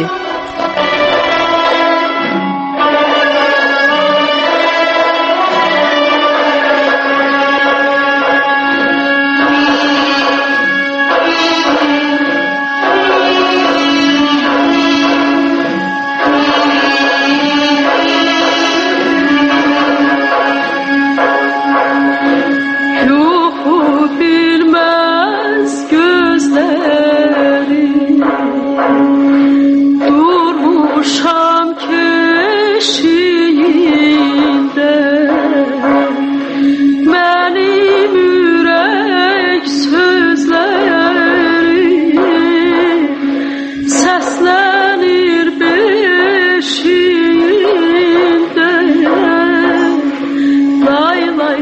Durmuş səslənir beşiyində. Lay lay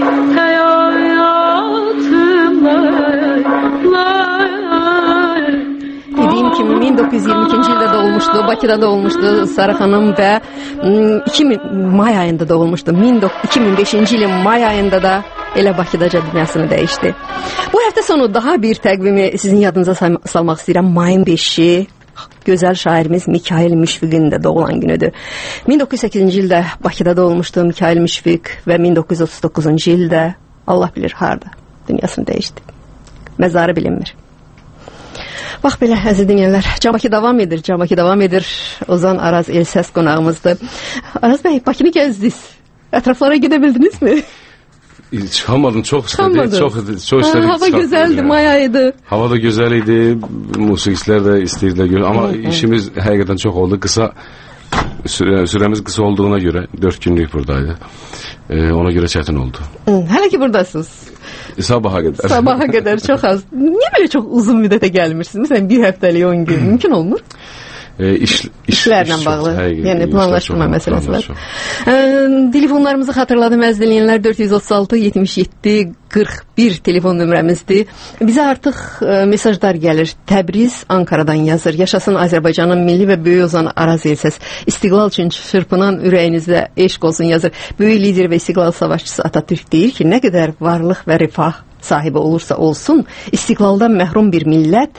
həyatım lay lay. Dediğim kimi 1922-ci ildə doğulmuşdu, Bakıda doğulmuşdu Sarı xanım və 2000 may ayında doğulmuşdu. 2005-ci ilin may ayında da elə Bakıdaca dünyasını dəyişdi. Bu həftə sonu daha bir təqvimi sizin yadınıza salmaq istəyirəm. Mayın 5-i gözəl şairimiz Mikayıl Müşfiqin də doğulan günüdür. 1908-ci ildə Bakıda doğulmuşdu Mikayıl Müşfiq və 1939-cu ildə Allah bilir harda dünyasını dəyişdi. Məzarı bilinmir. Bax belə əziz dinləyənlər, Can Bakı davam edir. Can Bakı davam edir. Ozan Araz Elsəs qonağımızdır. Araz bəy, Bakını gəzdiniz. Ətraflara gedə bildiniz mi? Çıxamadım, çox istədik. Çox istədik. Hava gözəldi, may ayıydı. Hava da gözəl idi. Musiqiçilər də istəyirdilər. Amma işimiz həqiqətən çox oldu. Qısa sürəmiz qısa olduğuna görə 4 günlük buradaydı. Ona görə çətin oldu. Hələ ki buradasınız. Sabaha qədər. Sabaha qədər çox az. Niyə belə çox uzun müddətə gəlmirsiniz? Məsələn, bir həftəlik 10 gün mümkün olmur? İşlərlə bağlı. Yəni planlaşdırma məsələsi var. Telefonlarımızı xatırladım əziz dinləyənlər, 436 77 41 telefon nömrəmizdir. Bizə artıq mesajlar gəlir. Təbriz Ankaradan yazır. Yaşasın Azərbaycanın milli və böyük ozan Araz Elsəs. İstiqlal üçün çırpınan ürəyinizdə eşq olsun yazır. Böyük lider və istiqlal savaşçısı Atatürk deyir ki, nə qədər varlıq və rifah sahibi olursa olsun, istiqlaldan məhrum bir millət,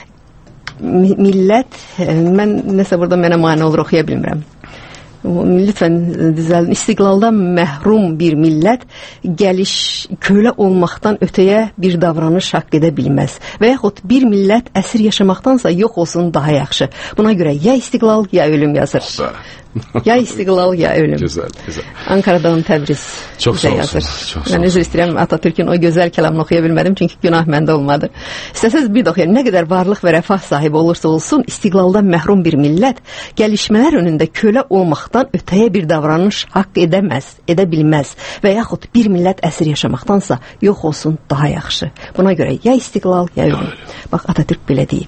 mən nəsə burada mənə mane olur, oxuya bilmirəm. Lütfən düzəldin. İstiqlaldan məhrum bir millət kölə olmaqdan ötəyə bir davranış haqq edə bilməz. Və yaxud bir millət əsir yaşamaqdansa yox olsun daha yaxşı. Buna görə ya istiqlal, ya ölüm yazır. Ya istiqlal, ya ölüm. Güzel. Ankaradan Təbriz bizə yazır. Mən üzr istəyirəm, Atatürk'ün o gözəl kəlamını oxuya bilmədim, çünki günah məndə olmadı. İstəsəz bir də oxuyun. Nə qədər varlıq və rəfah sahibi olursa olsun, istiqlaldan məhrum bir millət gəlişmələr önündə kölə olmaqdan ötəyə bir davranış haqq edə bilməz. Və yaxud bir millət əsir yaşamaqdansa yox olsun daha yaxşı. Buna görə ya istiqlal, ya ölüm. Bax, Atatürk belə deyib.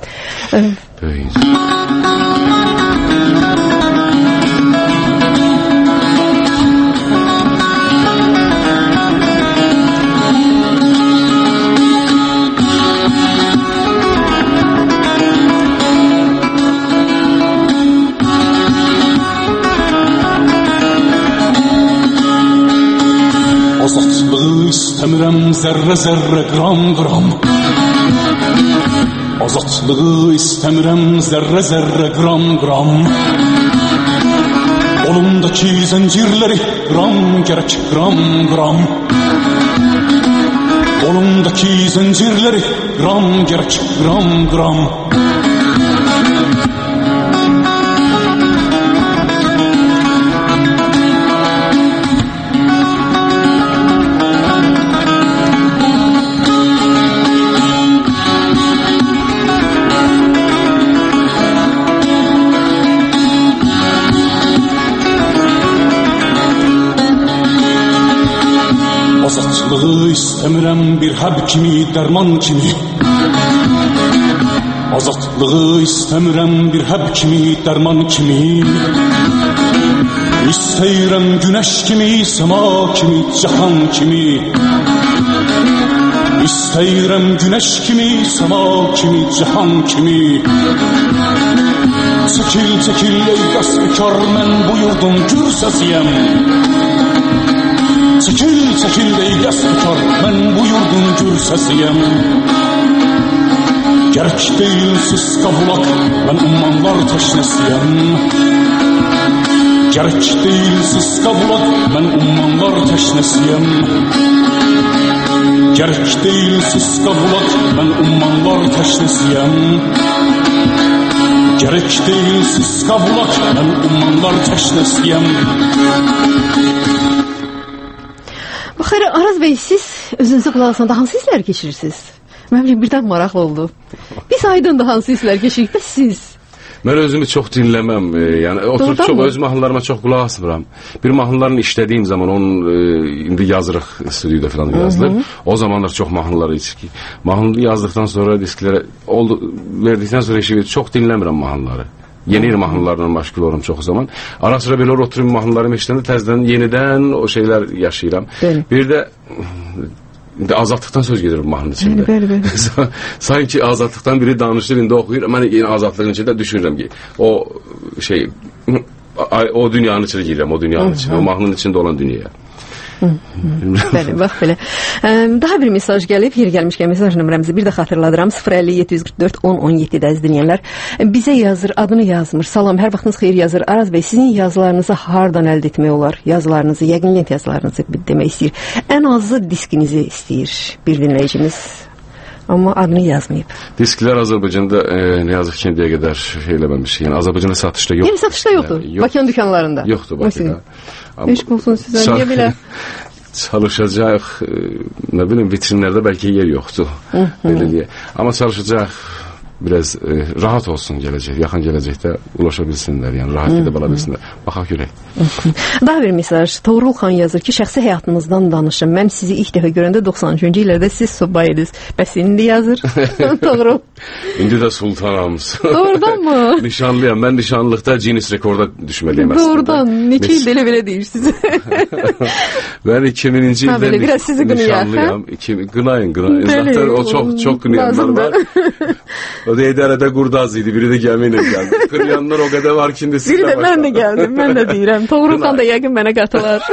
Azadlığı istəmirəm zərrə qram. Azadlığı istəmirəm zərrə qram. Olumdakı zəncirləri qram gərək qram. Olumdakı zəncirləri qram gərək qram. Azadlığı istəmirəm bir həb kimi, dərman kimi. Azadlığı istəmirəm bir həb kimi, dərman kimi. İstəyirəm günəş kimi, səma kimi, cahan kimi. İstəyirəm günəş kimi, səma kimi, cahan kimi. Çəkil ey qəsbkar, mən bu yurdun gür səsiyəm. Çəkil ey qəsbkar, mən bu yurdun gür səsiyəm. Gərək deyilsiz qavulaq, mən ummanlar təşnəsiyəm. Gərək deyilsiz qavulaq, mən ummanlar təşnəsiyəm. Gərək deyilsiz qavulaq, mən ummanlar təşnəsiyəm. Gərək deyilsiz qavulaq, mən ummanlar təşnəsiyəm. Baxır, Araz bəy, siz özünüzü qulaq asanda hansı hisslər keçirirsiniz? Mənim üçün birdən maraqlı oldu. Biz aydın da hansı hisslər keçirik və siz? Mən özümü çox dinləməm. Yəni oturub çox öz mahnılarıma çox qulaq asmıram. Bir mahnılarını işlədiyim zaman onun indi yazırıq stüdyoda falan yazılır. O zamanlar çox mahnılar içki. Mahnı yazdıktan sonra disklərə verdikdən sonra çox dinləmirəm mahnıları. Yeni mahnılarla məşğul olurum çox zaman. Ara sıra belə oturup mahnılarımı işləndə təzədən yenidən o şeylər yaşayıram. Bir də azadlıqdan söz gedir bu mahnının içində. Bəli. Sanki azadlıqdan biri danışır, indi oxuyur. Mən yine azadlığın içində düşünürəm ki, o dünyanın içində girirəm, o dünyanın içində, o mahnının içində olan dünyaya. Bəli, bax belə. Daha bir mesaj gəlib, yer gəlmişkən mesaj nömrəmizi bir də xatırladıram. 050-744-10-17-də dinləyənlər bizə yazır, adını yazmır. Salam, hər vaxtınız xeyir yazır. Araz bəy, sizin yazılarınızı hardan əldə etmək olar? Yazılarınızı, yəqin lent yazılarınızı demək istəyir. Ən azı diskinizi istəyir bir dinləyicimiz. Amma adını yazmayıb. Disklər Azərbaycanda nə yazıq ki, indiyə qədər eləməmiş. Yəni Azərbaycanda satışda yoxdur. Yəni satışda yoxdur. Bakıyan dükanlarında. Yoxdur Bakıda. Eşq olsun sizə. Niyə belə? Çalışacaq, nə bilim, vitrinlərdə bəlkə yer yoxdur. Belə deyə. Amma çalışacaq, biraz rahat olsun gələcək, yaxın gələcəkdə ulaşa bilsinlər, yəni rahat gedib ala bilsinlər. Baxaq görək. Daha bir mesaj. Toğrul xan yazır ki, şəxsi həyatınızdan danışın. Mən sizi ilk dəfə görəndə 93-cü illərdə siz subay idiniz. Bəs indi yazır. Toğrul. İndi də sultanamız. Doğrudan mı? Nişanlıyam. Mən nişanlıqda Guinness rekorda düşməliyim əslində. Doğrudan. Neçə il belə deyirsiniz? Ben 2000-ci ildən biraz sizi nişanlıyam. Qınayın. Zaten o çox qınayanlar var. O da idarədə qurdaz idi. Biri də gəmi ilə gəldi. Qınayanlar o qədər var ki, indi sizə başlayın. Biri də mən də gəldim. Mən də deyirəm. Toğrul xan da yəqin mənə qatılar.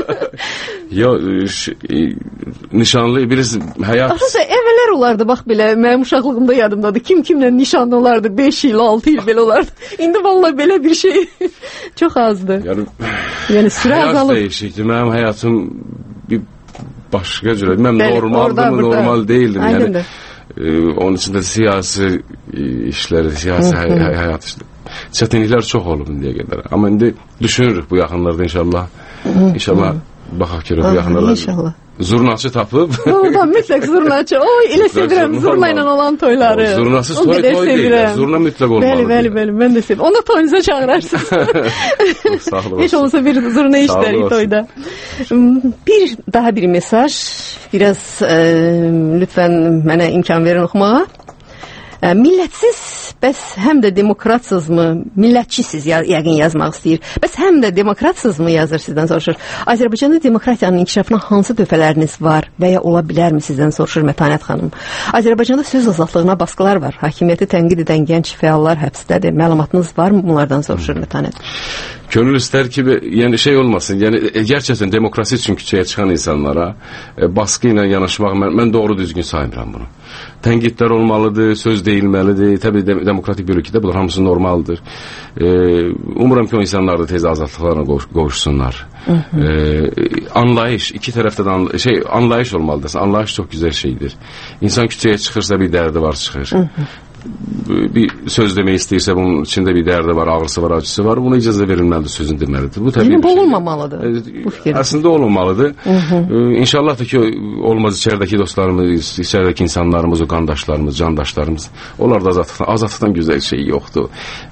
Nişanlı birisi həyat... Aslında əvvəllər olardı, bax belə, mənim uşaqlığımda yadımdadır. Kimlə nişanlı olardı, 5 il, 6 il belə olardı. İndi vallahi belə bir şey çox azdır. Yəni sürə azalıb. Həyat dəyişikdir. Mənim həyatım bir başqa cürə. Mən normaldım, normal değildim. Yəni, onun içində siyasi işləri, siyasi həyat işləri. Çətinliklər çox olub indiyə qədər. Amma indi düşünürük bu yaxınlarda inşallah. İnşallah baxaq görək bu yaxınlarda. İnşallah. Zurnaçı tapıb. Oradan mütləq zurnaçı. Oy, elə sevirəm zurna ilə olan toyları. Zurnasız toy deyil. Zurna mütləq olmalıdır. Bəli, mən də sevirəm. Onu toyunuza çağırarsınız. Sağ olun. Heç olsa bir zurna işlərik toyda. Daha bir mesaj. Biraz lütfən mənə imkan verin oxumağa. Millətsiz, bəs həm də demokratsızmı, millətçisiz yəqin yazmaq istəyir. Bəs həm də demokratsızmı yazır sizdən soruşur. Azərbaycanda demokratiyanın inkişafına hansı töhfələriniz var və ya ola bilərmi sizdən soruşur Mətanət xanım. Azərbaycanda söz azadlığına baskılar var. Hakimiyyəti tənqid edən gənc fəallar həbsdədir. Məlumatınız varmı bunlardan soruşur Mətanət? Gönül istər ki, yəni şey olmasın. Yəni gerçekten demokrasi üçün küçəyə çıxan insanlara baskı ilə yanaşmaq mən doğru düzgün saymıram bunu. Tənkidlər olmalıdır, söz deyilməlidir. Təbii demokratik bir ölkədə bunlar hamısı normaldır. Umuram ki o insanlar da tez azadlıqlarına qovuşsunlar. Anlayış, iki tərəfdə də anlayış olmalıdır. Anlayış çox güzel şeydir. İnsan küçəyə çıxırsa bir dərdi var çıxır. Bir söz demək istəyirsə bunun içində bir dərdi var, ağrısı var, acısı var. Buna icazə verilməlidir, sözün deməlidir. Bu təbii bu olmamalıdır. Bu fikir. Əslində olmamalıdır. İnşallah da ki olmaz içəridəki dostlarımız, içəridəki insanlarımız, o qardaşlarımız, candaşlarımız. Onlar da azadlıqdan güzel şey yoxdur.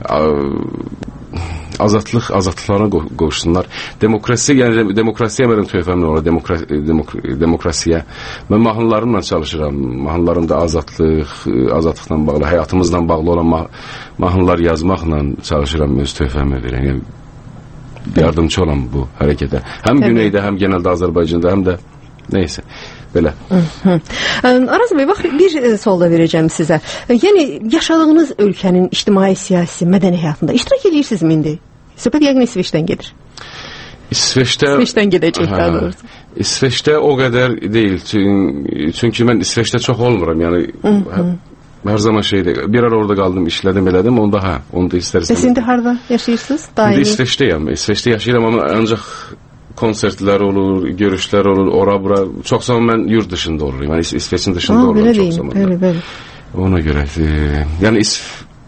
Azadlıqlarına qovuşsunlar. Demokrasi, yəni demokrasiya mənim töhfəm nə olar, demokrasiya. Mən mahnılarımla çalışıram. Mahnılarımda azadlıqla bağlı, həyatımızla bağlı olan mahnılar yazmaqla çalışıram, öz töhfəmi verən. Yəni, yardımcı olan bu hərəkətə. Həm Güneydə, həm genəldə Azərbaycanda, həm də neysə. Belə. Araz bəy, bax, bir sual da verəcəm sizə. Yəni, yaşadığınız ölkənin ictimai, siyasi, mədəni həyatında iştirak edirsinizmi indi? Söhbət yəqin İsveçdən gedir. İsveçdən gedəcək daha doğrusu. İsveçdə o qədər deyil. Çünki mən İsveçdə çox olmuram. Yəni, hər zaman şeydir. Bir ara orada qaldım, işlədim, elədim. Onda onu da istərsən. Bəs indi harada yaşayırsınız? İndi İsveçdəyəm. İsveçdə yaşayıram, amma ancaq konsertlər olur, görüşlər olur, ora-bura. Çox zaman mən yurt dışında olurum. Yəni İsveçin dışında olurum çox zaman. Bəli. Ona görə, yəni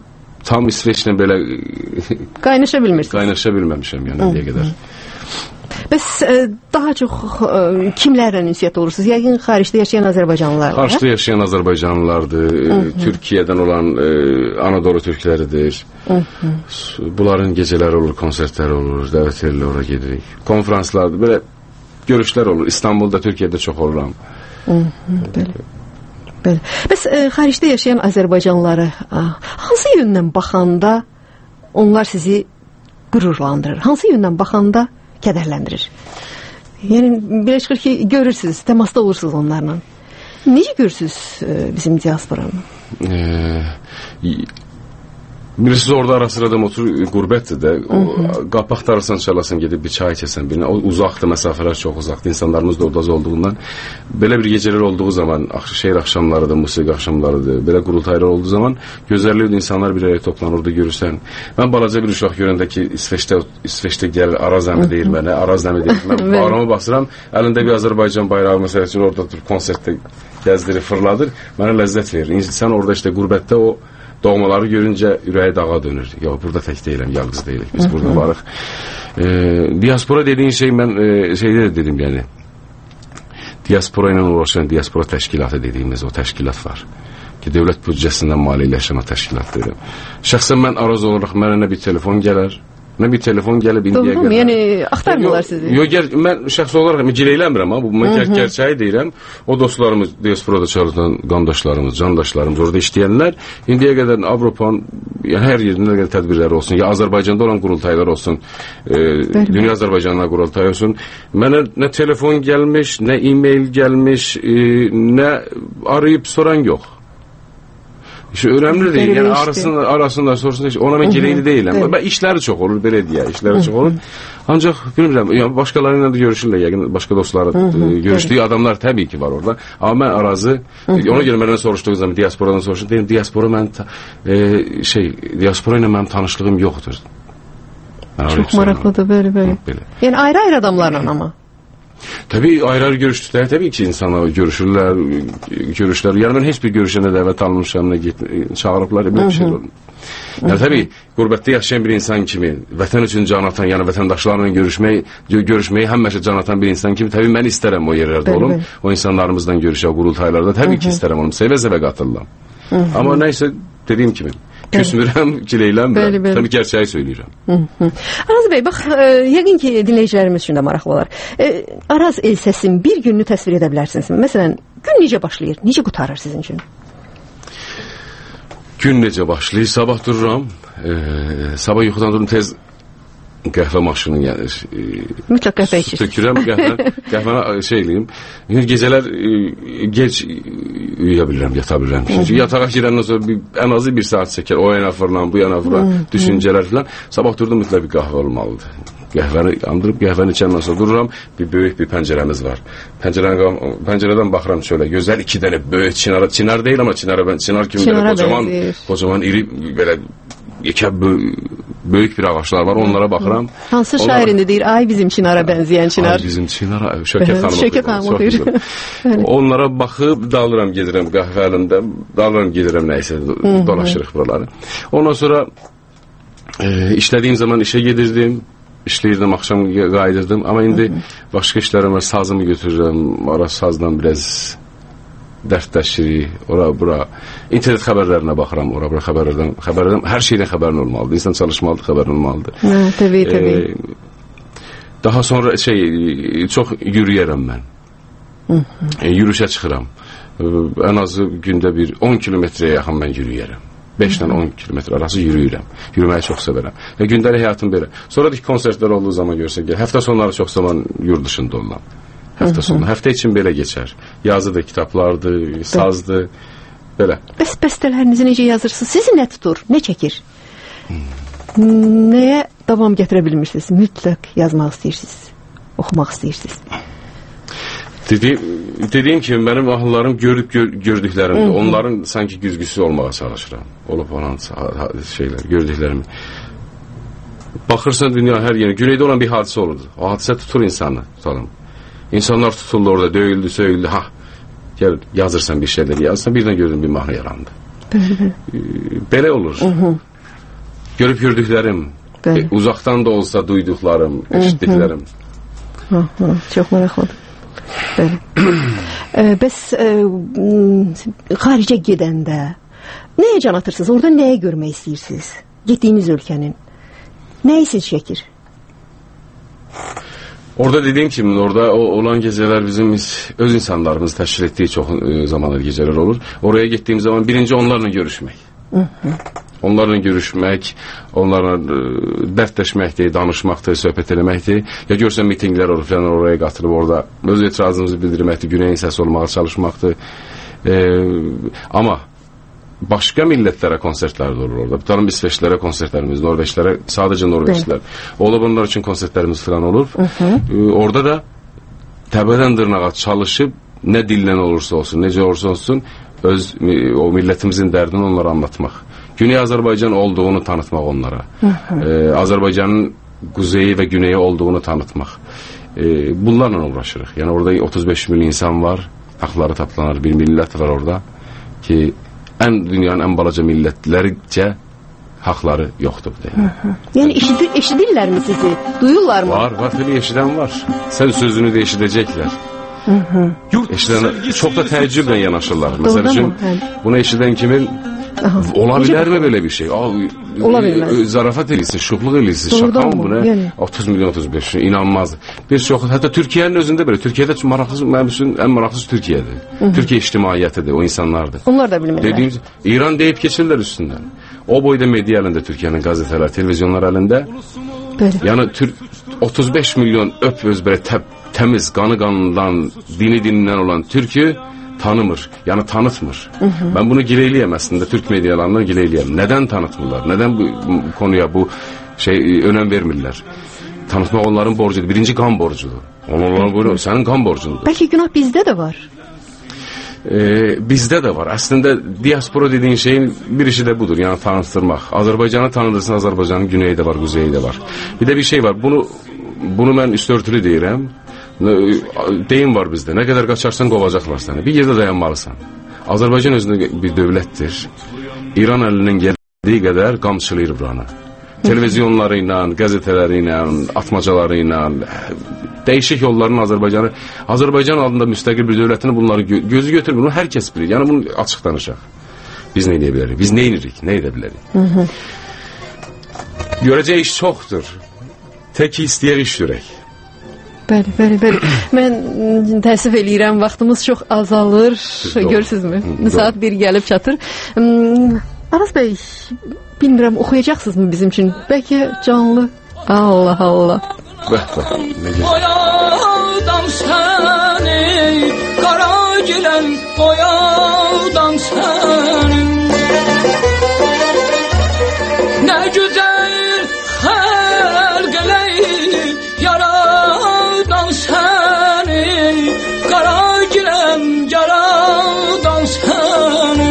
tam İsveçlə belə qaynaşa bilmirsiniz. Qaynaşa bilməmişəm yəni indiyə qədər. Bəs daha çox kimlərlə ünsiyyət olursunuz? Yəqin xaricdə yaşayan Azərbaycanlılar. Xaricdə yaşayan Azərbaycanlılardır, Türkiyədən olan Anadolu türkləridir. Bunların gecələri olur, konsertləri olur, dəvət edilir, ora gedirik. Konferanslardır, belə görüşlər olur. İstanbulda, Türkiyədə çox oluram. Belə. Bəs xaricdə yaşayan Azərbaycanlıları hansı yöndən baxanda onlar sizi qürurlandırır? Hansı yöndən baxanda kədərləndirir? Yəni, belə çıxır ki, görürsünüz, təmasda olursunuz onlarla. Necə görürsünüz bizim diasporanı? Bilirsiniz, orada ara sıradan otur, qürbətdir də, qapaq darırsan, çalasan, gedib bir çay içəsən birinə, o uzaqdır, məsafələr çox uzaqdır, insanlarımız da orada olduğundan, belə bir gecələr olduğu zaman, şehir axşamlarıdır, musiqi axşamlarıdır, belə qurultaylar olduğu zaman, gözəlliyidir, insanlar bir araya toplanır, orada görürsən. Mən balaca bir uşaq görəndə ki, İsveçdə gəlir, Araz əmi deyir mənə, Araz əmi deyir, mən bağrama basıram, əlində bir Azərbaycan bayrağı, məsələ üçün orada konsertdə gəzdirir, fırladır, mənə ləzzət verir. Sən orada işte qürbətdə o doğmaları görüncə ürəyi dağa dönür. Yox, burada tək deyiləm, yalqız deyilik. Biz burada varıq. Diaspora dediğin şey, mən şeydə dedim yəni. Diaspora ilə uğraşan diaspora təşkilatı dediyimiz o təşkilat var. Ki, dövlət büdcəsindən maliyyələşən o təşkilat dedim. Şəxsən mən Araz olaraq mənə bir telefon gələr. Nə bir telefon gəlib indiyə qədər. Yəni axtarmırlar sizi. Yox, mən şəxsi olaraq giləyləmirəm ha, bu mən gerçəyi deyirəm. O dostlarımız, diasporada çalışan qardaşlarımız, candaşlarımız, orada işləyənlər indiyə qədər Avropanın yəni hər yerində nə qədər tədbirləri olsun, ya Azərbaycanda olan qurultaylar olsun, dünya Azərbaycanına qurultay olsun. Mənə nə telefon gəlmiş, nə e-mail gəlmiş, nə arayıb soran yox. İşte önemli değil. Yani arasında sorsun ona mən geleyli değilim. Ben işleri çok olur belə diye. İşleri çok olur. Ancak bilmirəm, yani başkalarıyla da görüşürlər. Yani başka dostlarla görüştüğü adamlar tabii ki var orada. Ama ben Arazı ona göre benden soruştuğu zaman diasporadan soruştum. Dedim diaspora mən diaspora ile mənim tanışlığım yoktur. Çok maraqlıdır böyle. Yani ayrı adamlarla ama. Tabii ayrı görüştükler tabii ki insanlar görüşürler. Yani ben hiçbir görüşene davet almışam, çağırıplar, böyle bir şey oldu. Yani tabii gurbette yaşayan bir insan kimi, vətən üçün can atan, yani vətəndaşlarla görüşmeyi həmişə can atan bir insan kimi, tabii ben isterim o yerlerde olum. O insanlarımızdan görüşə, qurultaylarda tabii ki isterim olum. Seve katılıram. Ama neyse dediğim kimi. Küsmürəm, gileylənmirəm. Tabii gerçeği söyleyeceğim. Araz Bey, bax, yəqin ki dinləyicilərimiz üçün də maraqlı olar. Araz el səsin bir gününü təsvir edə bilərsiniz. Məsələn, gün necə başlayır, necə qutarır sizin üçün? Gün necə başlayır, sabah dururam. Sabah yuxudan durum tez qəhvə maşını gəlir. Mütləq qəhvə içir. Tökürəm qəhvəni eləyim. Gecələr gec uyuya bilirəm, yata bilirəm. Çünki yatağa girəndən sonra ən azı bir saat çəkər. O yana fırlan, bu yana fırlan, düşüncələr filan. Sabah durdum mütləq bir qəhvə olmalıdır. Qəhvəni andırıb, qəhvəni içəndən sonra dururam. Bir böyük bir pəncərəmiz var. Pəncərədən baxıram şöyle. Gözəl iki dənə böyük çinar deyil ama çinar kimi belə kocaman iri belə böyük bir ağaçlar var, onlara baxıram. Hansı şairində deyir, ay bizim çinara bənzəyən çinar. Ay bizim çinara, Şökət xanım oxuyur. Onlara baxıb dalıram, gedirəm qəhvə əlində, dalıram, gedirəm nəysə, dolaşırıq buraları. Ondan sonra işlədiyim zaman işe gedirdim, işləyirdim, axşam qayıdırdım. Amma indi başqa işlərim var, sazımı götürürəm, ara sazdan biraz dərdləşirik, ora-bura. İnternet xəbərlərinə baxıram, ora-bura xəbərlərdən, hər şeydən xəbərin olmalıdır. İnsan çalışmalıdır, xəbərin olmalıdır. Təbii. Daha sonra çox yürüyərəm mən. Yürüyüşə çıxıram. Ən azı gündə bir 10 kilometrəyə yaxın mən yürüyərəm. 5-dən 10 kilometr arası yürüyürəm. Yürüməyi çox sevərəm. Və gündəlik həyatım belə. Sonra da ki, konsertlər olduğu zaman görsən, həftə sonları çox zaman yurt dışında olmam. Həftə sonu. Həftə üçün belə keçər. Yazıdır, kitablardır, sazdır, belə. Bəs bəstələrinizi necə yazırsınız? Sizi nə tutur, nə çəkir? Nəyə davam gətirə bilmirsiniz? Mütləq yazmaq istəyirsiniz, oxumaq istəyirsiniz. Dediyim kimi, mənim mahnılarım görüb gördüklərimdir. Onların sanki güzgüsü olmağa çalışıram. Olub olan şeylər, gördüklərimi. Baxırsan dünya hər yeri, güneydə olan bir hadisə olurdu. O hadisə tutur insanı, tutalım. İnsanlar tutuldu orada, döyüldü, söyüldü. Gel yazırsan bir şeyler yazsan birden gördüm bir mahnı yarandı. Belə olur. Görüp gördüklerim, uzaktan da olsa duyduklarım, eşitdiklerim. Çox maraqlıdır. Bəs xaricə gedəndə nəyə can atırsınız? Orada nəyə görmək istəyirsiniz? Getdiyiniz ölkənin nəyi siz çəkir? Orada dediğim kimi orada olan geceler bizim öz insanlarımız teşkil ettiği çok zamanlar geceler olur. Oraya gittiğim zaman birinci onlarla görüşmek. Onlarla görüşmek, onlarla dertleşmekti, danışmaktı, söhbət eləməkti. Ya görsən mitinglər olur falan, oraya qatılıb orada öz etirazımızı bildirməkti, güneyin səsi olmağa çalışmaktı. Ama başka milletlere konsertler de olur orada. Bir tane İsveçlilere konsertlerimiz, Norveçlilere, sadece Norveçliler. Ola bunlar için konsertlerimiz falan olur. Orada da təbədən dırnağa çalışıp ne dillen olursa olsun, nece olursa olsun o milletimizin derdini onlara anlatmak. Güney Azerbaycan olduğunu tanıtmak onlara. Azerbaycan'ın kuzeyi ve güneyi olduğunu tanıtmak. Bunlarla uğraşırıq. Yani orada 35 milyon insan var. Hakları taplanır. Bir millet var orada ki dünyanın en balaca milletlerce hakları yoktur. Yani eşidirler mi sizi? Duyurlar mı? Var. Tabii eşiden var. Sen sözünü de eşidecekler. Eşiden çok da təəccüblə yanaşırlar. Mesela bunu eşiden kimin olabilir mi böyle bir şey? Olabilir. Zarafat edilsin, şukluk edilsin. Şaka mı bu ne? Yani. 30 milyon 35 inanmaz. Bir çok hatta Türkiye'nin özünde böyle. Türkiye'de en maraqlısı Türkiye'dir. Türkiye içtimaiyetidir, o insanlardır. Onlar da bilmirlər. Dediğimiz İran deyip geçirler üstünden. O boyda medya elinde Türkiye'nin gazeteler, televizyonlar elinde. Böyle. Yani 35 milyon öz böyle temiz, kanından, dininden olan Türk'ü tanımır. Yani tanıtmır. Ben bunu gileyleyem aslında. Türk medyalarından gileyleyem. Neden tanıtmırlar? Neden bu konuya bu önem vermirler? Tanıtmak onların borcudur. Birinci kan borcudur. Onların böyle senin kan borcundur. Belki günah bizde de var. Bizde de var. Aslında diaspora dediğin şeyin bir işi de budur. Yani tanıtırmak. Azerbaycan'ı tanıdırsın. Azerbaycan'ın güneyi de var, kuzeyi de var. Bir de bir şey var. Bunu ben üst örtülü deyirəm. Deyim var bizde. Ne kadar kaçarsan kovacaklar seni. Bir yerde dayanmalısın. Azerbaycan özünde bir devlettir. İran elinin geldiği kadar kamçılayır buranı. Televizyonlarıyla, gazeteleriyle, atmacalarıyla, değişik yolların Azerbaycan adında müstakil bir devletini bunları gözü götürür. Bunu herkes bilir. Yani bunu açık danışaq. Biz ne diyebiliriz? Biz ne inirik? Ne edebiliriz? Göreceği iş çoktur. Tek istəyək iş görək. Bəli. Mən təəssüf eləyirəm, vaxtımız çox azalır. Görürsünüzmü? Saat 1 gəlib çatır. Aras bəy, bilmirəm, oxuyacaqsınızmı bizim üçün? Bəlkə canlı. Allah. Oyadam səni, qara gilən oyadam səni. Nə gözəl xəlq eləyib yaradan səni, qara gilən yaradan səni.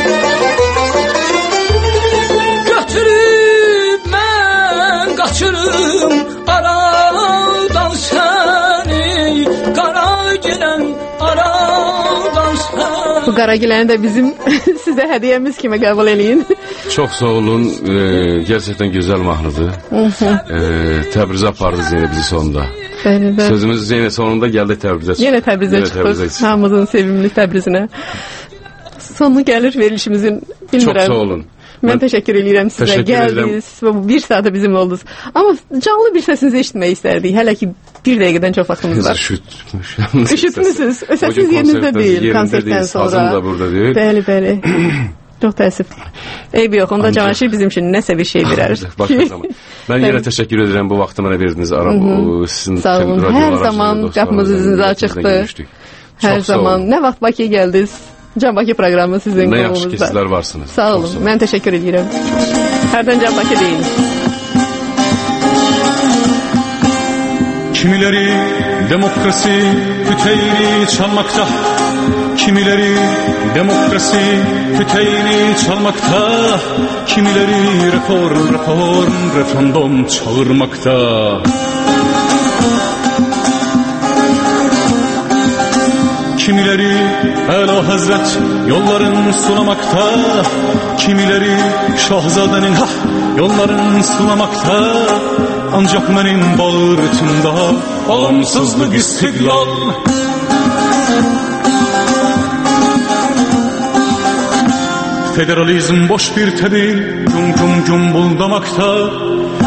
Götürüb mən qaçırım aradan səni, qara gilən aradan səni. Bu qara giləni də bizim sizə hədiyyəmiz kimi qəbul eləyin. Çok sağ olun. Gerçekten güzel mahnıdır. Təbrizə apardı Zeynep bizi sonunda. Bəli. Sözümüz Zeynep sonunda geldi Təbrizə. Yenə Təbrizə çıxdıq. Hamımızın sevimli Təbrizinə. Sonu gəlir verilişimizin. Çok sağ olun. Mən təşəkkür edirəm sizə. Gəldiniz və bu bir saata bizim oldunuz. Amma canlı bir səsinizi eşitmək istərdik. Hələ ki bir dəqiqədən çox vaxtımız var. Üşütmüsünüz. Səsiniz yerinizdə deyil konsertdən sonra. Sazım da burada deyil. Bəli. Çox təəssüf. Eybi yox, onda Cavanşir bizim üçün nəsə bir şey verər. Ben yine teşekkür ederim bu vaxtı mənə verdiniz. Sağ olun. Hər zaman qapımız üzünüzə açıqdır. Hər zaman. Nə vaxt Bakıya gəldiniz? Can Bakı proqramı sizin qolunuzda. Ne yaxşı ki sizler varsınız. Sağ olun. Mən təşəkkür edirəm. Hərdən Can Bakı deyin. Kimileri demokrasi küteyini çalmakta, kimileri demokrasi küteyini çalmakta, kimileri referandum çağırmakta. Kimileri Ela Hazret yolların sunamakta, kimileri Şahzadenin yolların sunamakta. ancak benim bağırtımda bağımsızlık istiklal. Federalizm boş bir tebil, güm güm güm buldamakta.